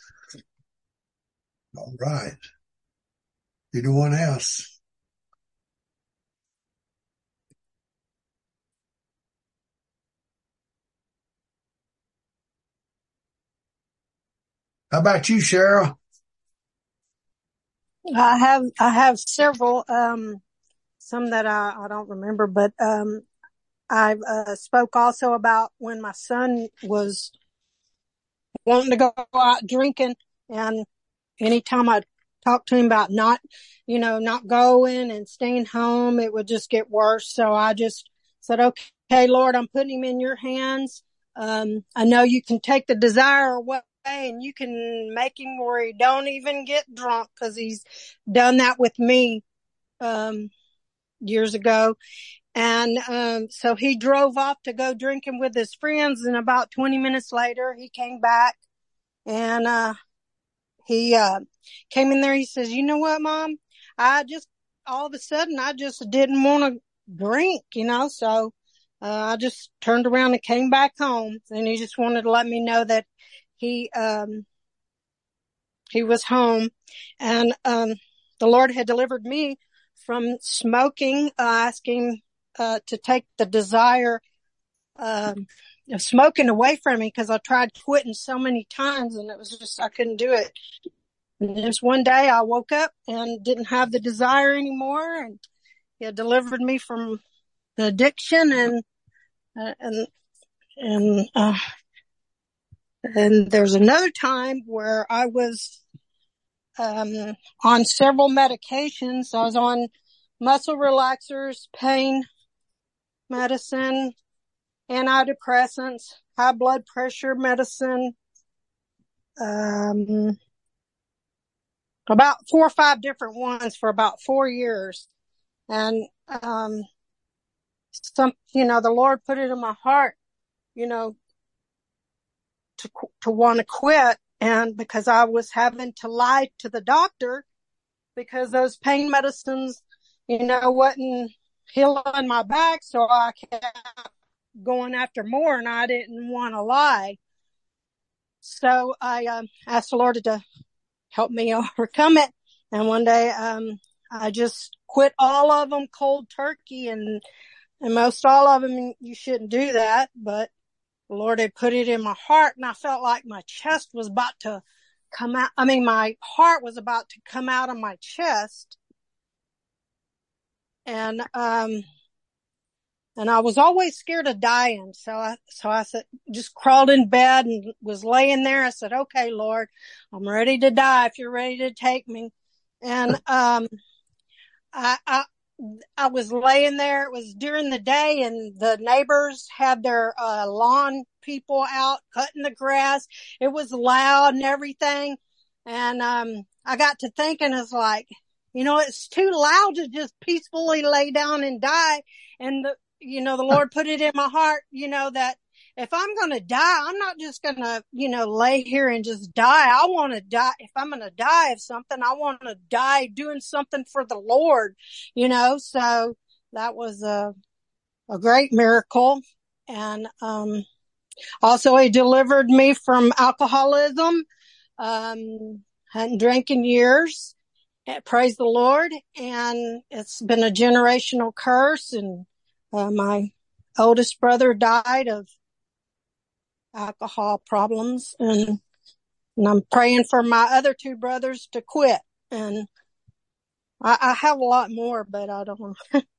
S1: All right. Anyone else? How about you, Cheryl?
S15: I have several, some that I don't remember, but, I spoke also about when my son was wanting to go out drinking, and anytime I talked to him about not going and staying home, it would just get worse. So I just said, okay, Lord, I'm putting him in your hands. I know you can take the desire away and you can make him where he don't even get drunk, because he's done that with me, years ago. And so he drove off to go drinking with his friends, and about 20 minutes later he came back, and he came in there. He says, "You know what, Mom? All of a sudden I just didn't want to drink, so I just turned around and came back home." And he just wanted to let me know that he was home, and the Lord had delivered me from smoking, asking to take the desire of smoking away from me, because I tried quitting so many times and it was just, I couldn't do it. And just one day I woke up and didn't have the desire anymore, and He had delivered me from the addiction, and there's another time where I was on several medications. I was on muscle relaxers, pain medicine, antidepressants, high blood pressure medicine, about 4 or 5 different ones for about 4 years. And, the Lord put it in my heart, to want to quit. And because I was having to lie to the doctor, because those pain medicines, wasn't healing my back. So I kept going after more, and I didn't want to lie. So I asked the Lord to help me overcome it. And one day I just quit all of them cold turkey, and most all of them, you shouldn't do that. But the Lord had put it in my heart, and I felt like my chest was about to come out. My heart was about to come out of my chest. And I was always scared of dying. So I said, just crawled in bed and was laying there. I said, okay, Lord, I'm ready to die if you're ready to take me. And, I was laying there. It was during the day, and the neighbors had their, lawn people out cutting the grass. It was loud and everything. And, I got to thinking, it's like, it's too loud to just peacefully lay down and die. And the Lord put it in my heart, that if I'm going to die, I'm not just going to, lay here and just die. I want to die. If I'm going to die of something, I want to die doing something for the Lord, so that was a great miracle. And, also He delivered me from alcoholism. Hadn't drank in years. Praise the Lord. And it's been a generational curse. And, my oldest brother died of alcohol problems, and I'm praying for my other 2 brothers to quit. And I have a lot more, but I don't.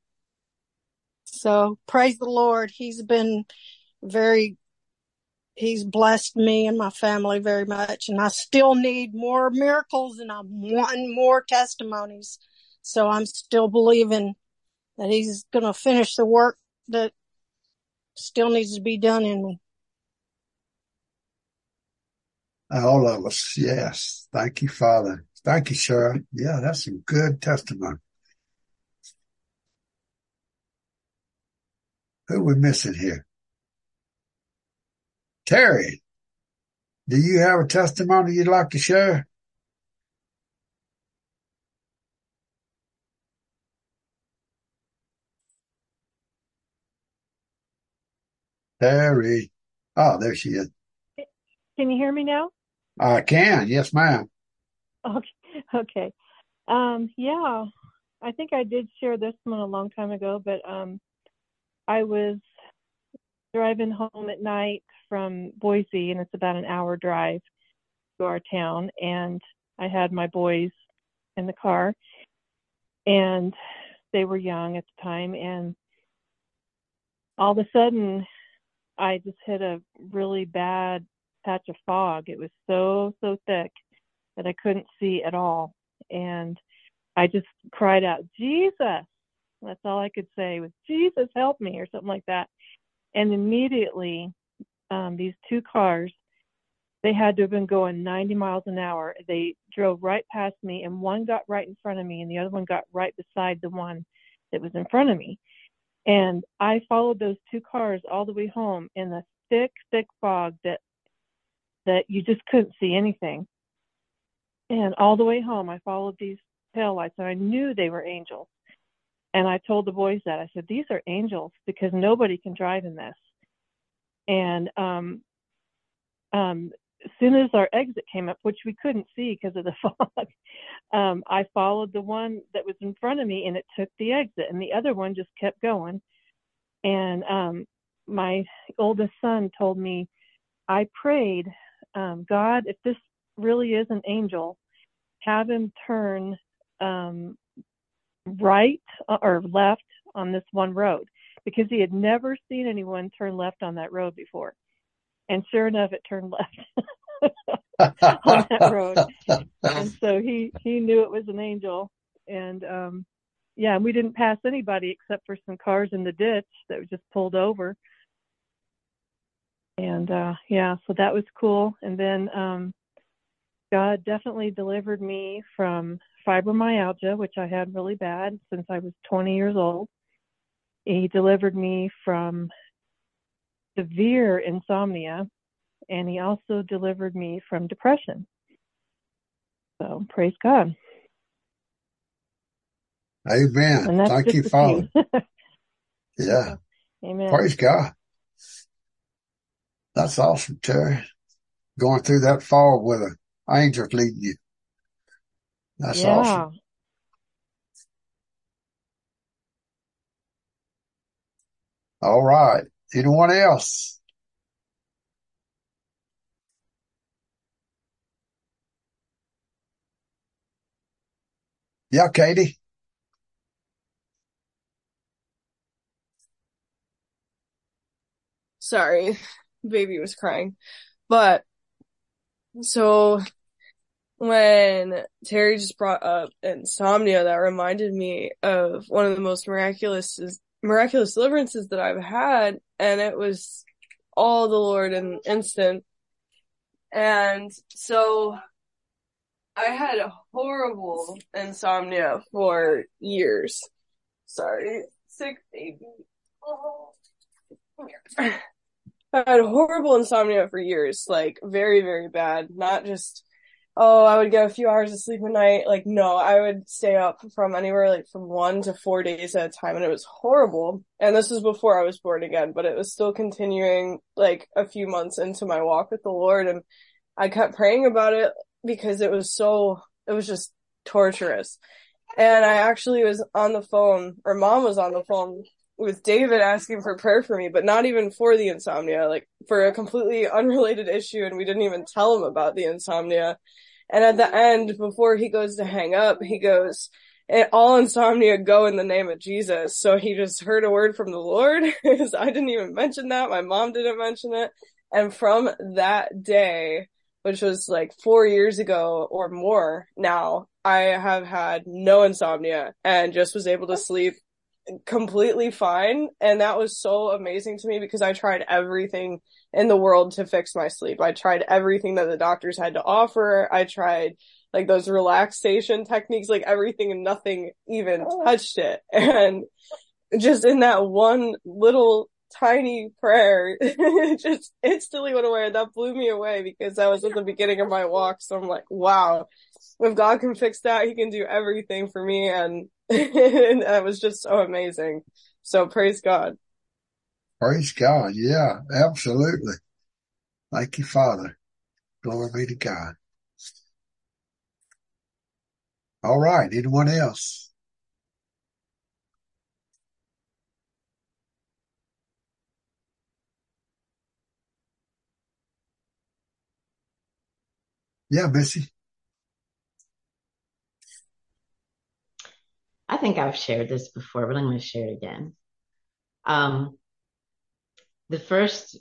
S15: So praise the Lord. He's blessed me and my family very much. And I still need more miracles, and I'm wanting more testimonies. So I'm still believing that He's going to finish the work that still needs to be done in me.
S1: All of us. Yes. Thank you, Father. Thank you, Cheryl. Yeah, that's some good testimony. Who are we missing here? Terry, do you have a testimony you'd like to share? Terry. Oh, there she is.
S16: Can you hear me now?
S1: I can. Yes, ma'am.
S16: Okay. Yeah, I think I did share this one a long time ago, but I was driving home at night from Boise, and it's about an hour drive to our town, and I had my boys in the car, and they were young at the time, and all of a sudden I just hit a really bad patch of fog. It was so thick that I couldn't see at all, and I just cried out, Jesus. That's all I could say was, Jesus, help me, or something like that. And immediately, these two cars, they had to have been going 90 miles an hour. They drove right past me, and one got right in front of me, and the other one got right beside the one that was in front of me. And I followed those two cars all the way home in the thick fog that you just couldn't see anything. And all the way home, I followed these taillights, and I knew they were angels. And I told the boys that. I said, these are angels, because nobody can drive in this. And as soon as our exit came up, which we couldn't see because of the fog, I followed the one that was in front of me, and it took the exit, and the other one just kept going. And my oldest son told me, I prayed, God, if this really is an angel, have him turn right or left on this one road, because he had never seen anyone turn left on that road before. And sure enough, it turned left on that road. And so he knew it was an angel. And yeah, we didn't pass anybody except for some cars in the ditch that were just pulled over. And yeah, so that was cool. And then God definitely delivered me from fibromyalgia, which I had really bad since I was 20 years old. He delivered me from severe insomnia, and he also delivered me from depression. So praise God.
S1: Amen. Thank you, Father. Yeah.
S16: Amen.
S1: Praise God. That's awesome, Terry. Going through that fog with an angel leading you. That's awesome. All right. Anyone else? Yeah, Katie.
S3: Sorry, baby was crying. But so when Terry just brought up insomnia, that reminded me of one of the most miraculous deliverances that I've had, and it was all the Lord in an instant. And so I had horrible insomnia for years. Sorry, sick baby. Oh. I had horrible insomnia for years, like very, very bad. Not just, I would get a few hours of sleep a night. Like, no, I would stay up from anywhere like from 1 to 4 days at a time, and it was horrible. And this was before I was born again, but it was still continuing like a few months into my walk with the Lord. And I kept praying about it because it was just torturous. And I actually was on the phone, or Mom was on the phone with David asking for prayer for me, but not even for the insomnia, like for a completely unrelated issue. And we didn't even tell him about the insomnia. And at the end, before he goes to hang up, he goes, all insomnia go in the name of Jesus. So he just heard a word from the Lord. I didn't even mention that. My mom didn't mention it. And from that day, which was like 4 years ago or more now, I have had no insomnia and just was able to sleep completely fine. And that was so amazing to me because I tried everything in the world to fix my sleep. I tried everything that the doctors had to offer. I tried like those relaxation techniques, like everything, and nothing even touched it. And just in that one little tiny prayer, it just instantly went away. That blew me away because that was at the beginning of my walk. So I'm like, wow, if God can fix that, he can do everything for me. And, and that was just so amazing. So praise God.
S1: Praise God. Yeah, absolutely. Thank you, Father. Glory be to God. All right. Anyone else? Yeah, Missy.
S2: I think I've shared this before, but I'm going to share it again. The first,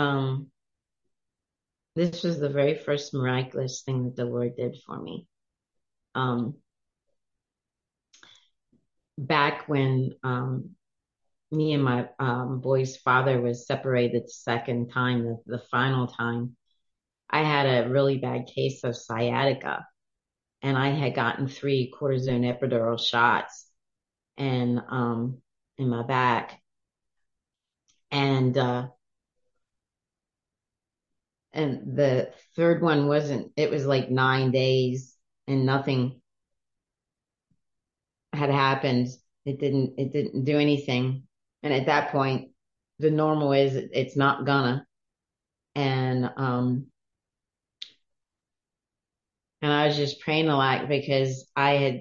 S2: this was the very first miraculous thing that the Lord did for me. Back when me and my boy's father was separated the second time, the final time, I had a really bad case of sciatica, and I had gotten 3 cortisone epidural shots and in my back, and the third one it was like 9 days and nothing had happened. It didn't do anything. And at that point, the normal is it's not gonna. And I was just praying a lot because I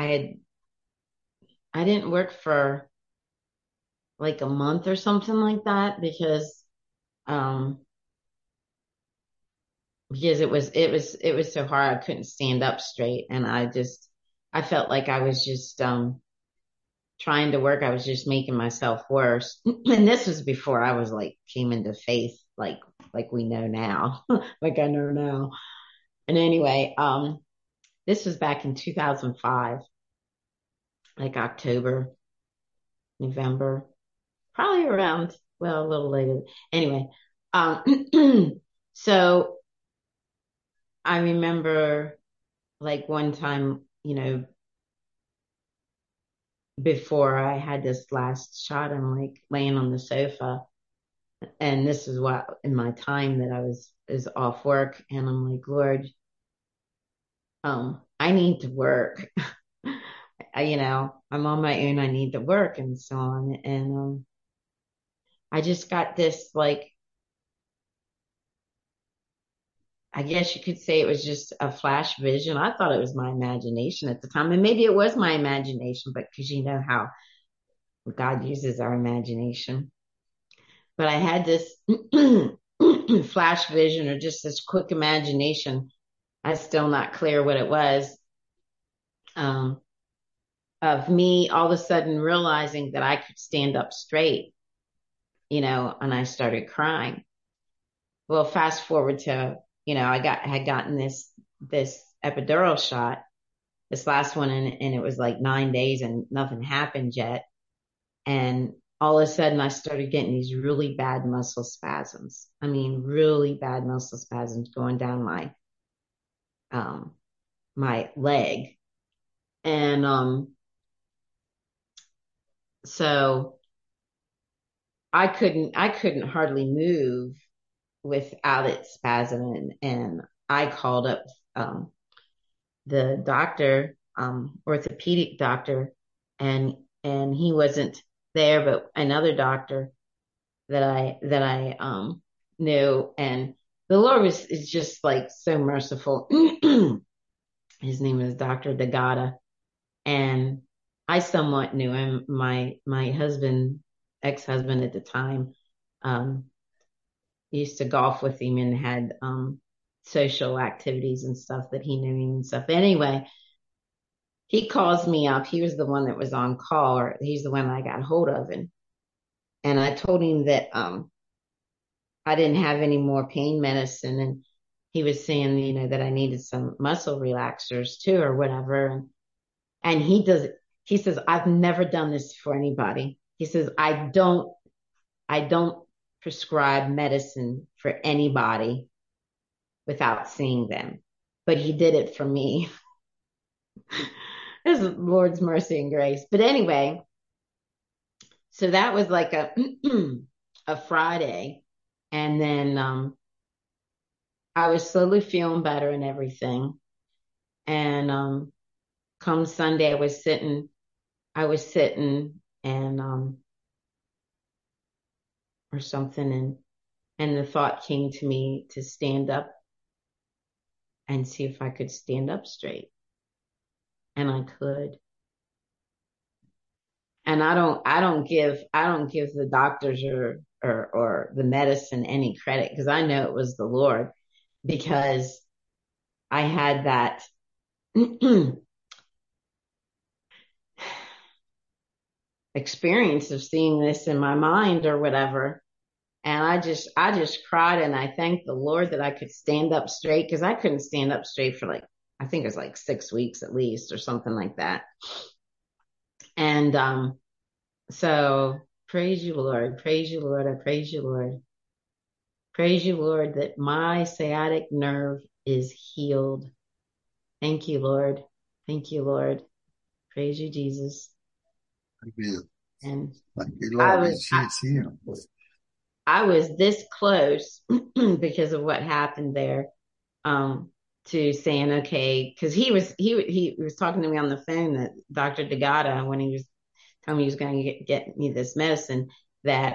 S2: didn't work for like a month or something like that because it was so hard. I couldn't stand up straight, and I felt like I was just trying to work. I was just making myself worse. And this was before I was like came into faith, like we know now, like I know now. And anyway, this was back in 2005, like October, November, probably around, well, a little later. Anyway, so I remember like one time, before I had this last shot, I'm like laying on the sofa, and this is what in my time that I is off work, and I'm like, Lord, I need to work. I'm on my own. I need to work and so on. And I just got this, like, I guess you could say it was just a flash vision. I thought it was my imagination at the time, and maybe it was my imagination, but because you know how God uses our imagination. But I had this flash vision, or just this quick imagination. I'm still not clear what it was. Of me all of a sudden realizing that I could stand up straight, and I started crying. Well, fast forward to, I had gotten this epidural shot, this last one, and it was like 9 days and nothing happened yet. And all of a sudden I started getting these really bad muscle spasms. I mean, really bad muscle spasms going down my leg. And, so I couldn't hardly move without it spasming. And I called up, the doctor, orthopedic doctor, and he wasn't there, but another doctor that I knew, and the Lord is just like so merciful. His name is Dr. Dagata, and I somewhat knew him. My ex-husband at the time, used to golf with him and had social activities and stuff that he knew him and stuff. Anyway, he calls me up. He was the one that was on call, or he's the one I got hold of, and I told him that I didn't have any more pain medicine, and he was saying, that I needed some muscle relaxers too, or whatever. And he he says, I've never done this for anybody. He says, I don't prescribe medicine for anybody without seeing them. But he did it for me. This is Lord's mercy and grace. But anyway, so that was like a Friday. And then I was slowly feeling better and everything. And come Sunday, I was sitting and or something, and the thought came to me to stand up and see if I could stand up straight. And I could. And I don't give the doctors or the medicine any credit, because I know it was the Lord, because I had that experience of seeing this in my mind or whatever. And I just cried, and I thanked the Lord that I could stand up straight, because I couldn't stand up straight for I think it was 6 weeks at least or something like that. And so praise you, Lord. Praise you, Lord. I praise you, Lord. Praise you, Lord, that my sciatic nerve is healed. Thank you, Lord. Thank you, Lord. Praise you, Jesus.
S1: Thank you.
S2: And
S1: thank you, Lord.
S2: I was this close because of what happened there, to saying, okay, because he was talking to me on the phone, that Dr. Degata, when he was telling me he was going to get me this medicine, that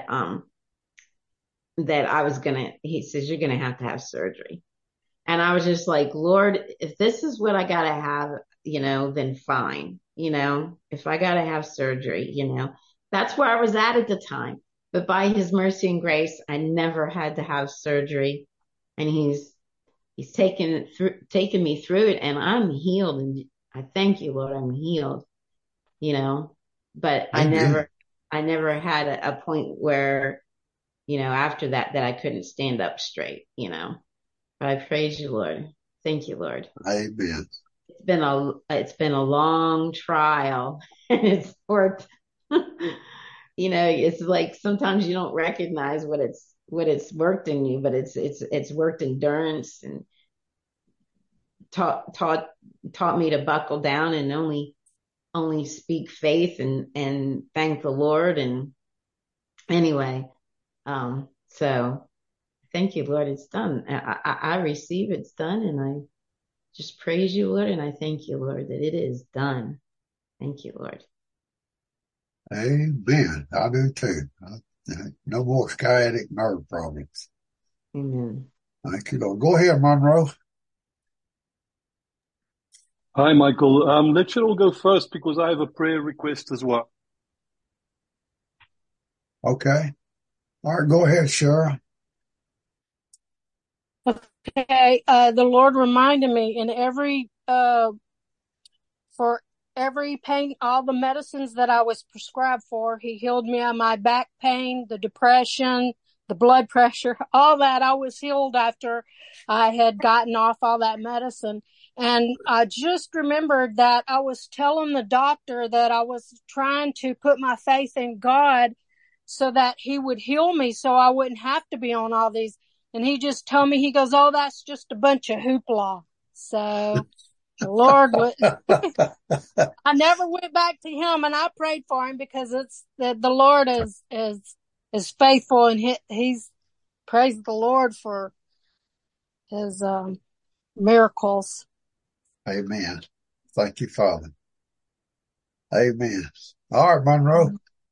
S2: I was he says, you're going to have surgery. And I was just like, Lord, if this is what I got to have, then fine. If I got to have surgery, that's where I was at the time. But by his mercy and grace, I never had to have surgery. And he's taken me through it, and I'm healed. And I thank you, Lord, I'm healed, but
S1: Amen.
S2: I never had a point where, after that I couldn't stand up straight, but I praise you, Lord. Thank you, Lord.
S1: Amen.
S2: It's been a long trial, and it's worked. It's like sometimes you don't recognize what it's worked in you, but it's worked endurance, and taught me to buckle down and only speak faith and thank the Lord. And anyway, so thank you, Lord. It's done. I receive it's done, and I just praise you, Lord, and I thank you, Lord, that it is done. Thank you, Lord.
S1: Amen. I do too. No more sciatic nerve problems.
S2: Amen.
S1: Thank you, Lord. Go ahead, Monroe.
S6: Hi, Michael. Let Cheryl go first, because I have a prayer request as well.
S1: Okay. All right, go ahead, Cheryl.
S15: Okay. The Lord reminded me for every pain, all the medicines that I was prescribed for, he healed me of my back pain, the depression, the blood pressure, all that. I was healed after I had gotten off all that medicine. And I just remembered that I was telling the doctor that I was trying to put my faith in God so that he would heal me, so I wouldn't have to be on all these. And he just told me, he goes, oh, that's just a bunch of hoopla. So the Lord would, I never went back to him, and I prayed for him, because it's the Lord is faithful, and he's praised the Lord for his miracles.
S1: Amen. Thank you, Father. Amen. All right, Monroe.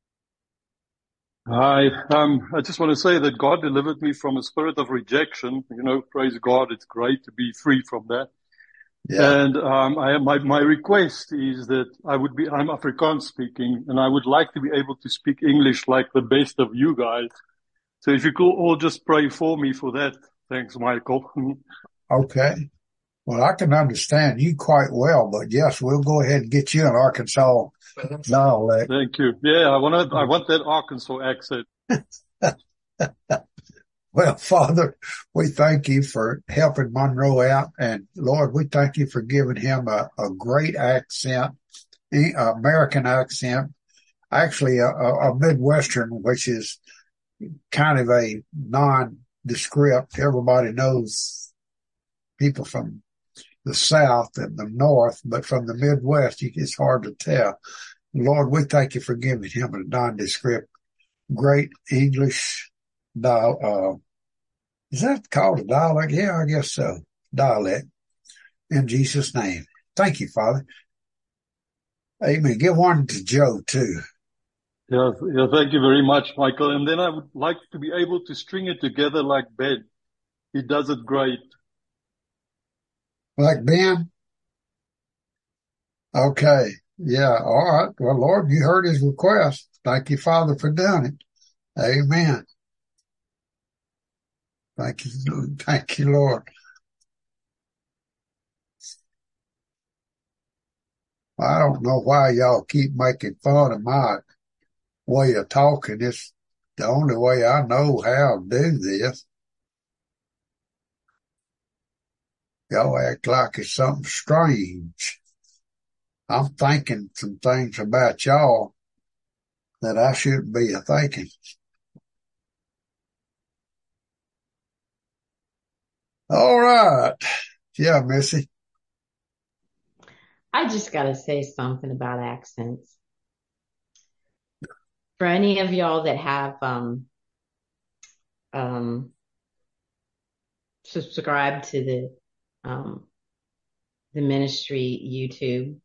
S6: Hi. I just want to say that God delivered me from a spirit of rejection. Praise God. It's great to be free from that.
S1: Yeah.
S6: And my request is that I'm Afrikaans speaking, and I would like to be able to speak English like the best of you guys. So if you could all just pray for me for that. Thanks, Michael.
S1: Okay. Well, I can understand you quite well, but yes, we'll go ahead and get you an Arkansas dialect.
S6: Thank you. Yeah, I want that Arkansas accent.
S1: Well, Father, we thank you for helping Monroe out. And Lord, we thank you for giving him a great accent American accent, actually a Midwestern, which is kind of a nondescript. Everybody knows people from the South and the North, but from the Midwest, it's hard to tell. Lord, we thank you for giving him a nondescript, great English is that called a dialect? Yeah, I guess so. Dialect. In Jesus' name. Thank you, Father. Amen. Give one to Joe, too.
S6: Yeah, thank you very much, Michael. And then I would like to be able to string it together like Ben. He does it great.
S1: Like Ben? Okay. Yeah. All right. Well, Lord, you heard his request. Thank you, Father, for doing it. Amen. Thank you. Thank you, Lord. I don't know why y'all keep making fun of my way of talking. It's the only way I know how to do this. Y'all act like it's something strange. I'm thinking some things about y'all that I shouldn't be thinking. All right. Yeah, Missy.
S2: I just got to say something about accents. For any of y'all that have subscribed to the ministry YouTube,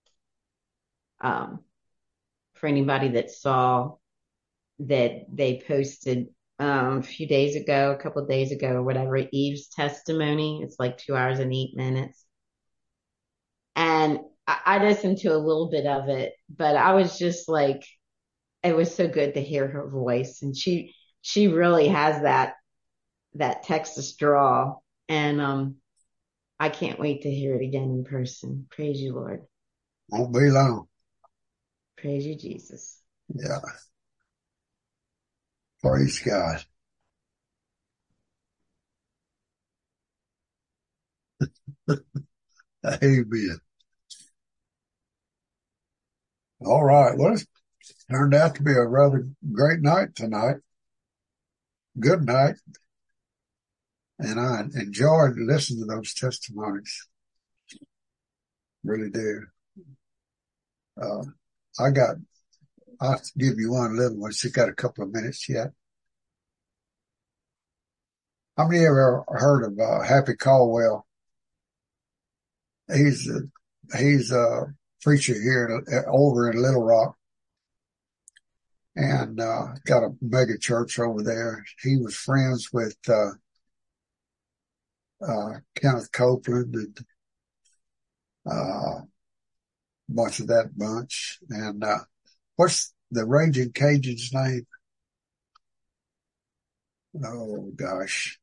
S2: for anybody that saw that they posted a few days ago, a couple of days ago, or whatever, Eve's testimony. It's like 2 hours and 8 minutes. And I listened to a little bit of it, but I was just like, it was so good to hear her voice. And she really has that Texas drawl. And I can't wait to hear it again in person. Praise you, Lord.
S1: Won't be long.
S2: Praise you, Jesus.
S1: Yeah. Praise God. Amen. All right. Well, it's turned out to be a rather great night tonight. Good night. And I enjoyed listening to those testimonies. Really do. I'll give you one little one. She's got a couple of minutes yet. How many of you ever heard of Happy Caldwell? He's a preacher here over in Little Rock, and got a mega church over there. He was friends with Kenneth Copeland and a bunch of that bunch. And what's the Raging Cajun's name? Oh gosh.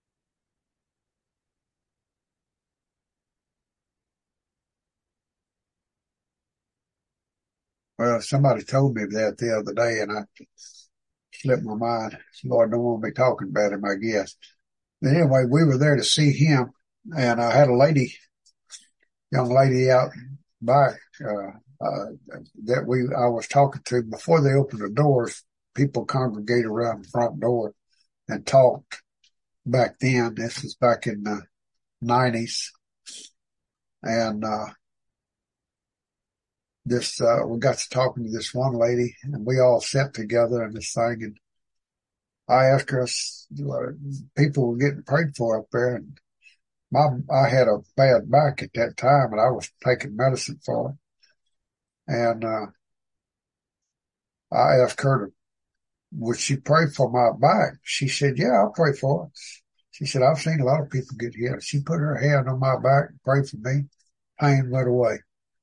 S1: Well, somebody told me that the other day, and I slipped my mind. Lord don't want me talking about him, I guess. But anyway, we were there to see him, and I had a young lady out back that I was talking to before they opened the doors. People congregated around the front door and talked back then. This was back in the 90s, and we got to talking to this one lady, and we all sat together in this thing, and I asked her, people were getting prayed for up there, and I had a bad back at that time, and I was taking medicine for it. And I asked her, would she pray for my back? She said, yeah, I'll pray for it. She said, I've seen a lot of people get healed. She put her hand on my back and prayed for me. Pain went away.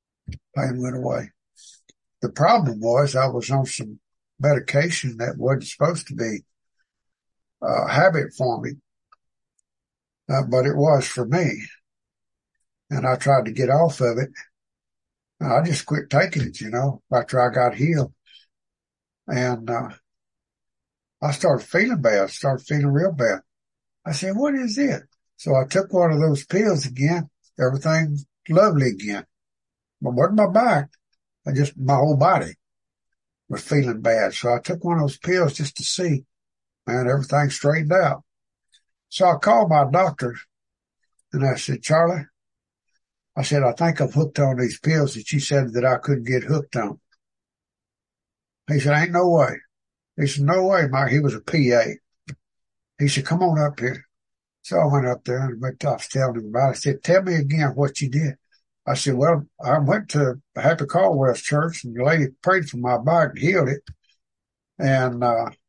S1: The problem was I was on some medication that wasn't supposed to be habit forming, but it was for me. And I tried to get off of it. I just quit taking it, after I got healed. And I started feeling bad, started feeling real bad. I said, what is it? So I took one of those pills again. Everything's lovely again. But wasn't my back. my whole body was feeling bad. So I took one of those pills just to see, man, everything straightened out. So I called my doctor and I said, Charlie, I said, I think I'm hooked on these pills that you said that I couldn't get hooked on. He said, ain't no way. He said, no way, Mike. He was a PA. He said, come on up here. So I went up there and I was telling him about it. I said, tell me again what you did. I said, well, I went to Happy Caldwell's church and the lady prayed for my back and healed it. And,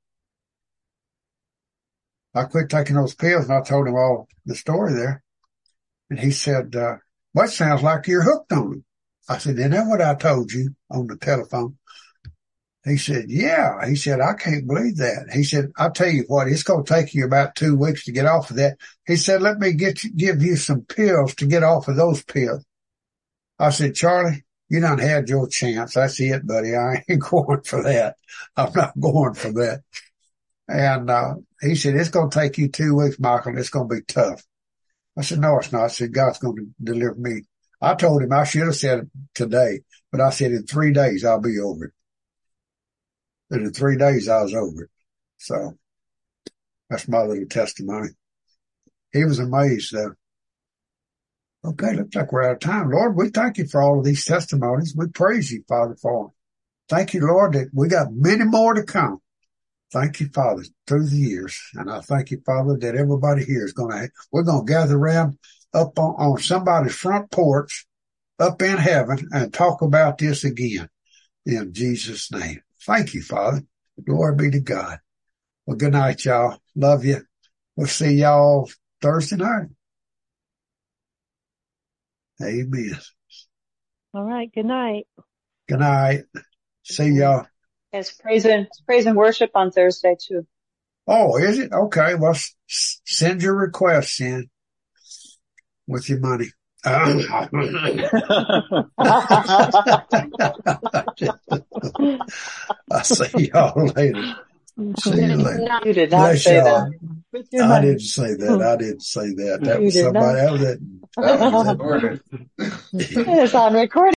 S1: I quit taking those pills and I told him all the story there. And he said, well, it sounds like you're hooked on them. I said, isn't that what I told you on the telephone? He said, yeah. He said, I can't believe that. He said, I'll tell you what, it's going to take you about 2 weeks to get off of that. He said, let me give you some pills to get off of those pills. I said, Charlie, you done had your chance. That's it, buddy. I ain't going for that. I'm not going for that. And, he said, it's going to take you 2 weeks, Michael, and it's going to be tough. I said, no, it's not. I said, God's going to deliver me. I told him I should have said it today, but I said in 3 days, I'll be over it. And in 3 days, I was over it. So that's my little testimony. He was amazed though. Okay, looks like we're out of time. Lord, we thank you for all of these testimonies. We praise you, Father, for them. Thank you, Lord, that we got many more to come. Thank you, Father, through the years. And I thank you, Father, that everybody here is we're going to gather around up on somebody's front porch up in heaven and talk about this again in Jesus' name. Thank you, Father. Glory be to God. Well, good night, y'all. Love you. We'll see y'all Thursday night. Amen.
S16: All right. Good night.
S1: Good night. See y'all.
S8: It's praise and worship on Thursday too.
S1: Oh, is it? Okay. Well, send your requests in with your money. I'll see y'all later. See you later.
S8: You did not say that.
S1: I didn't say that. I didn't say that. That was somebody else.
S8: It is on recording.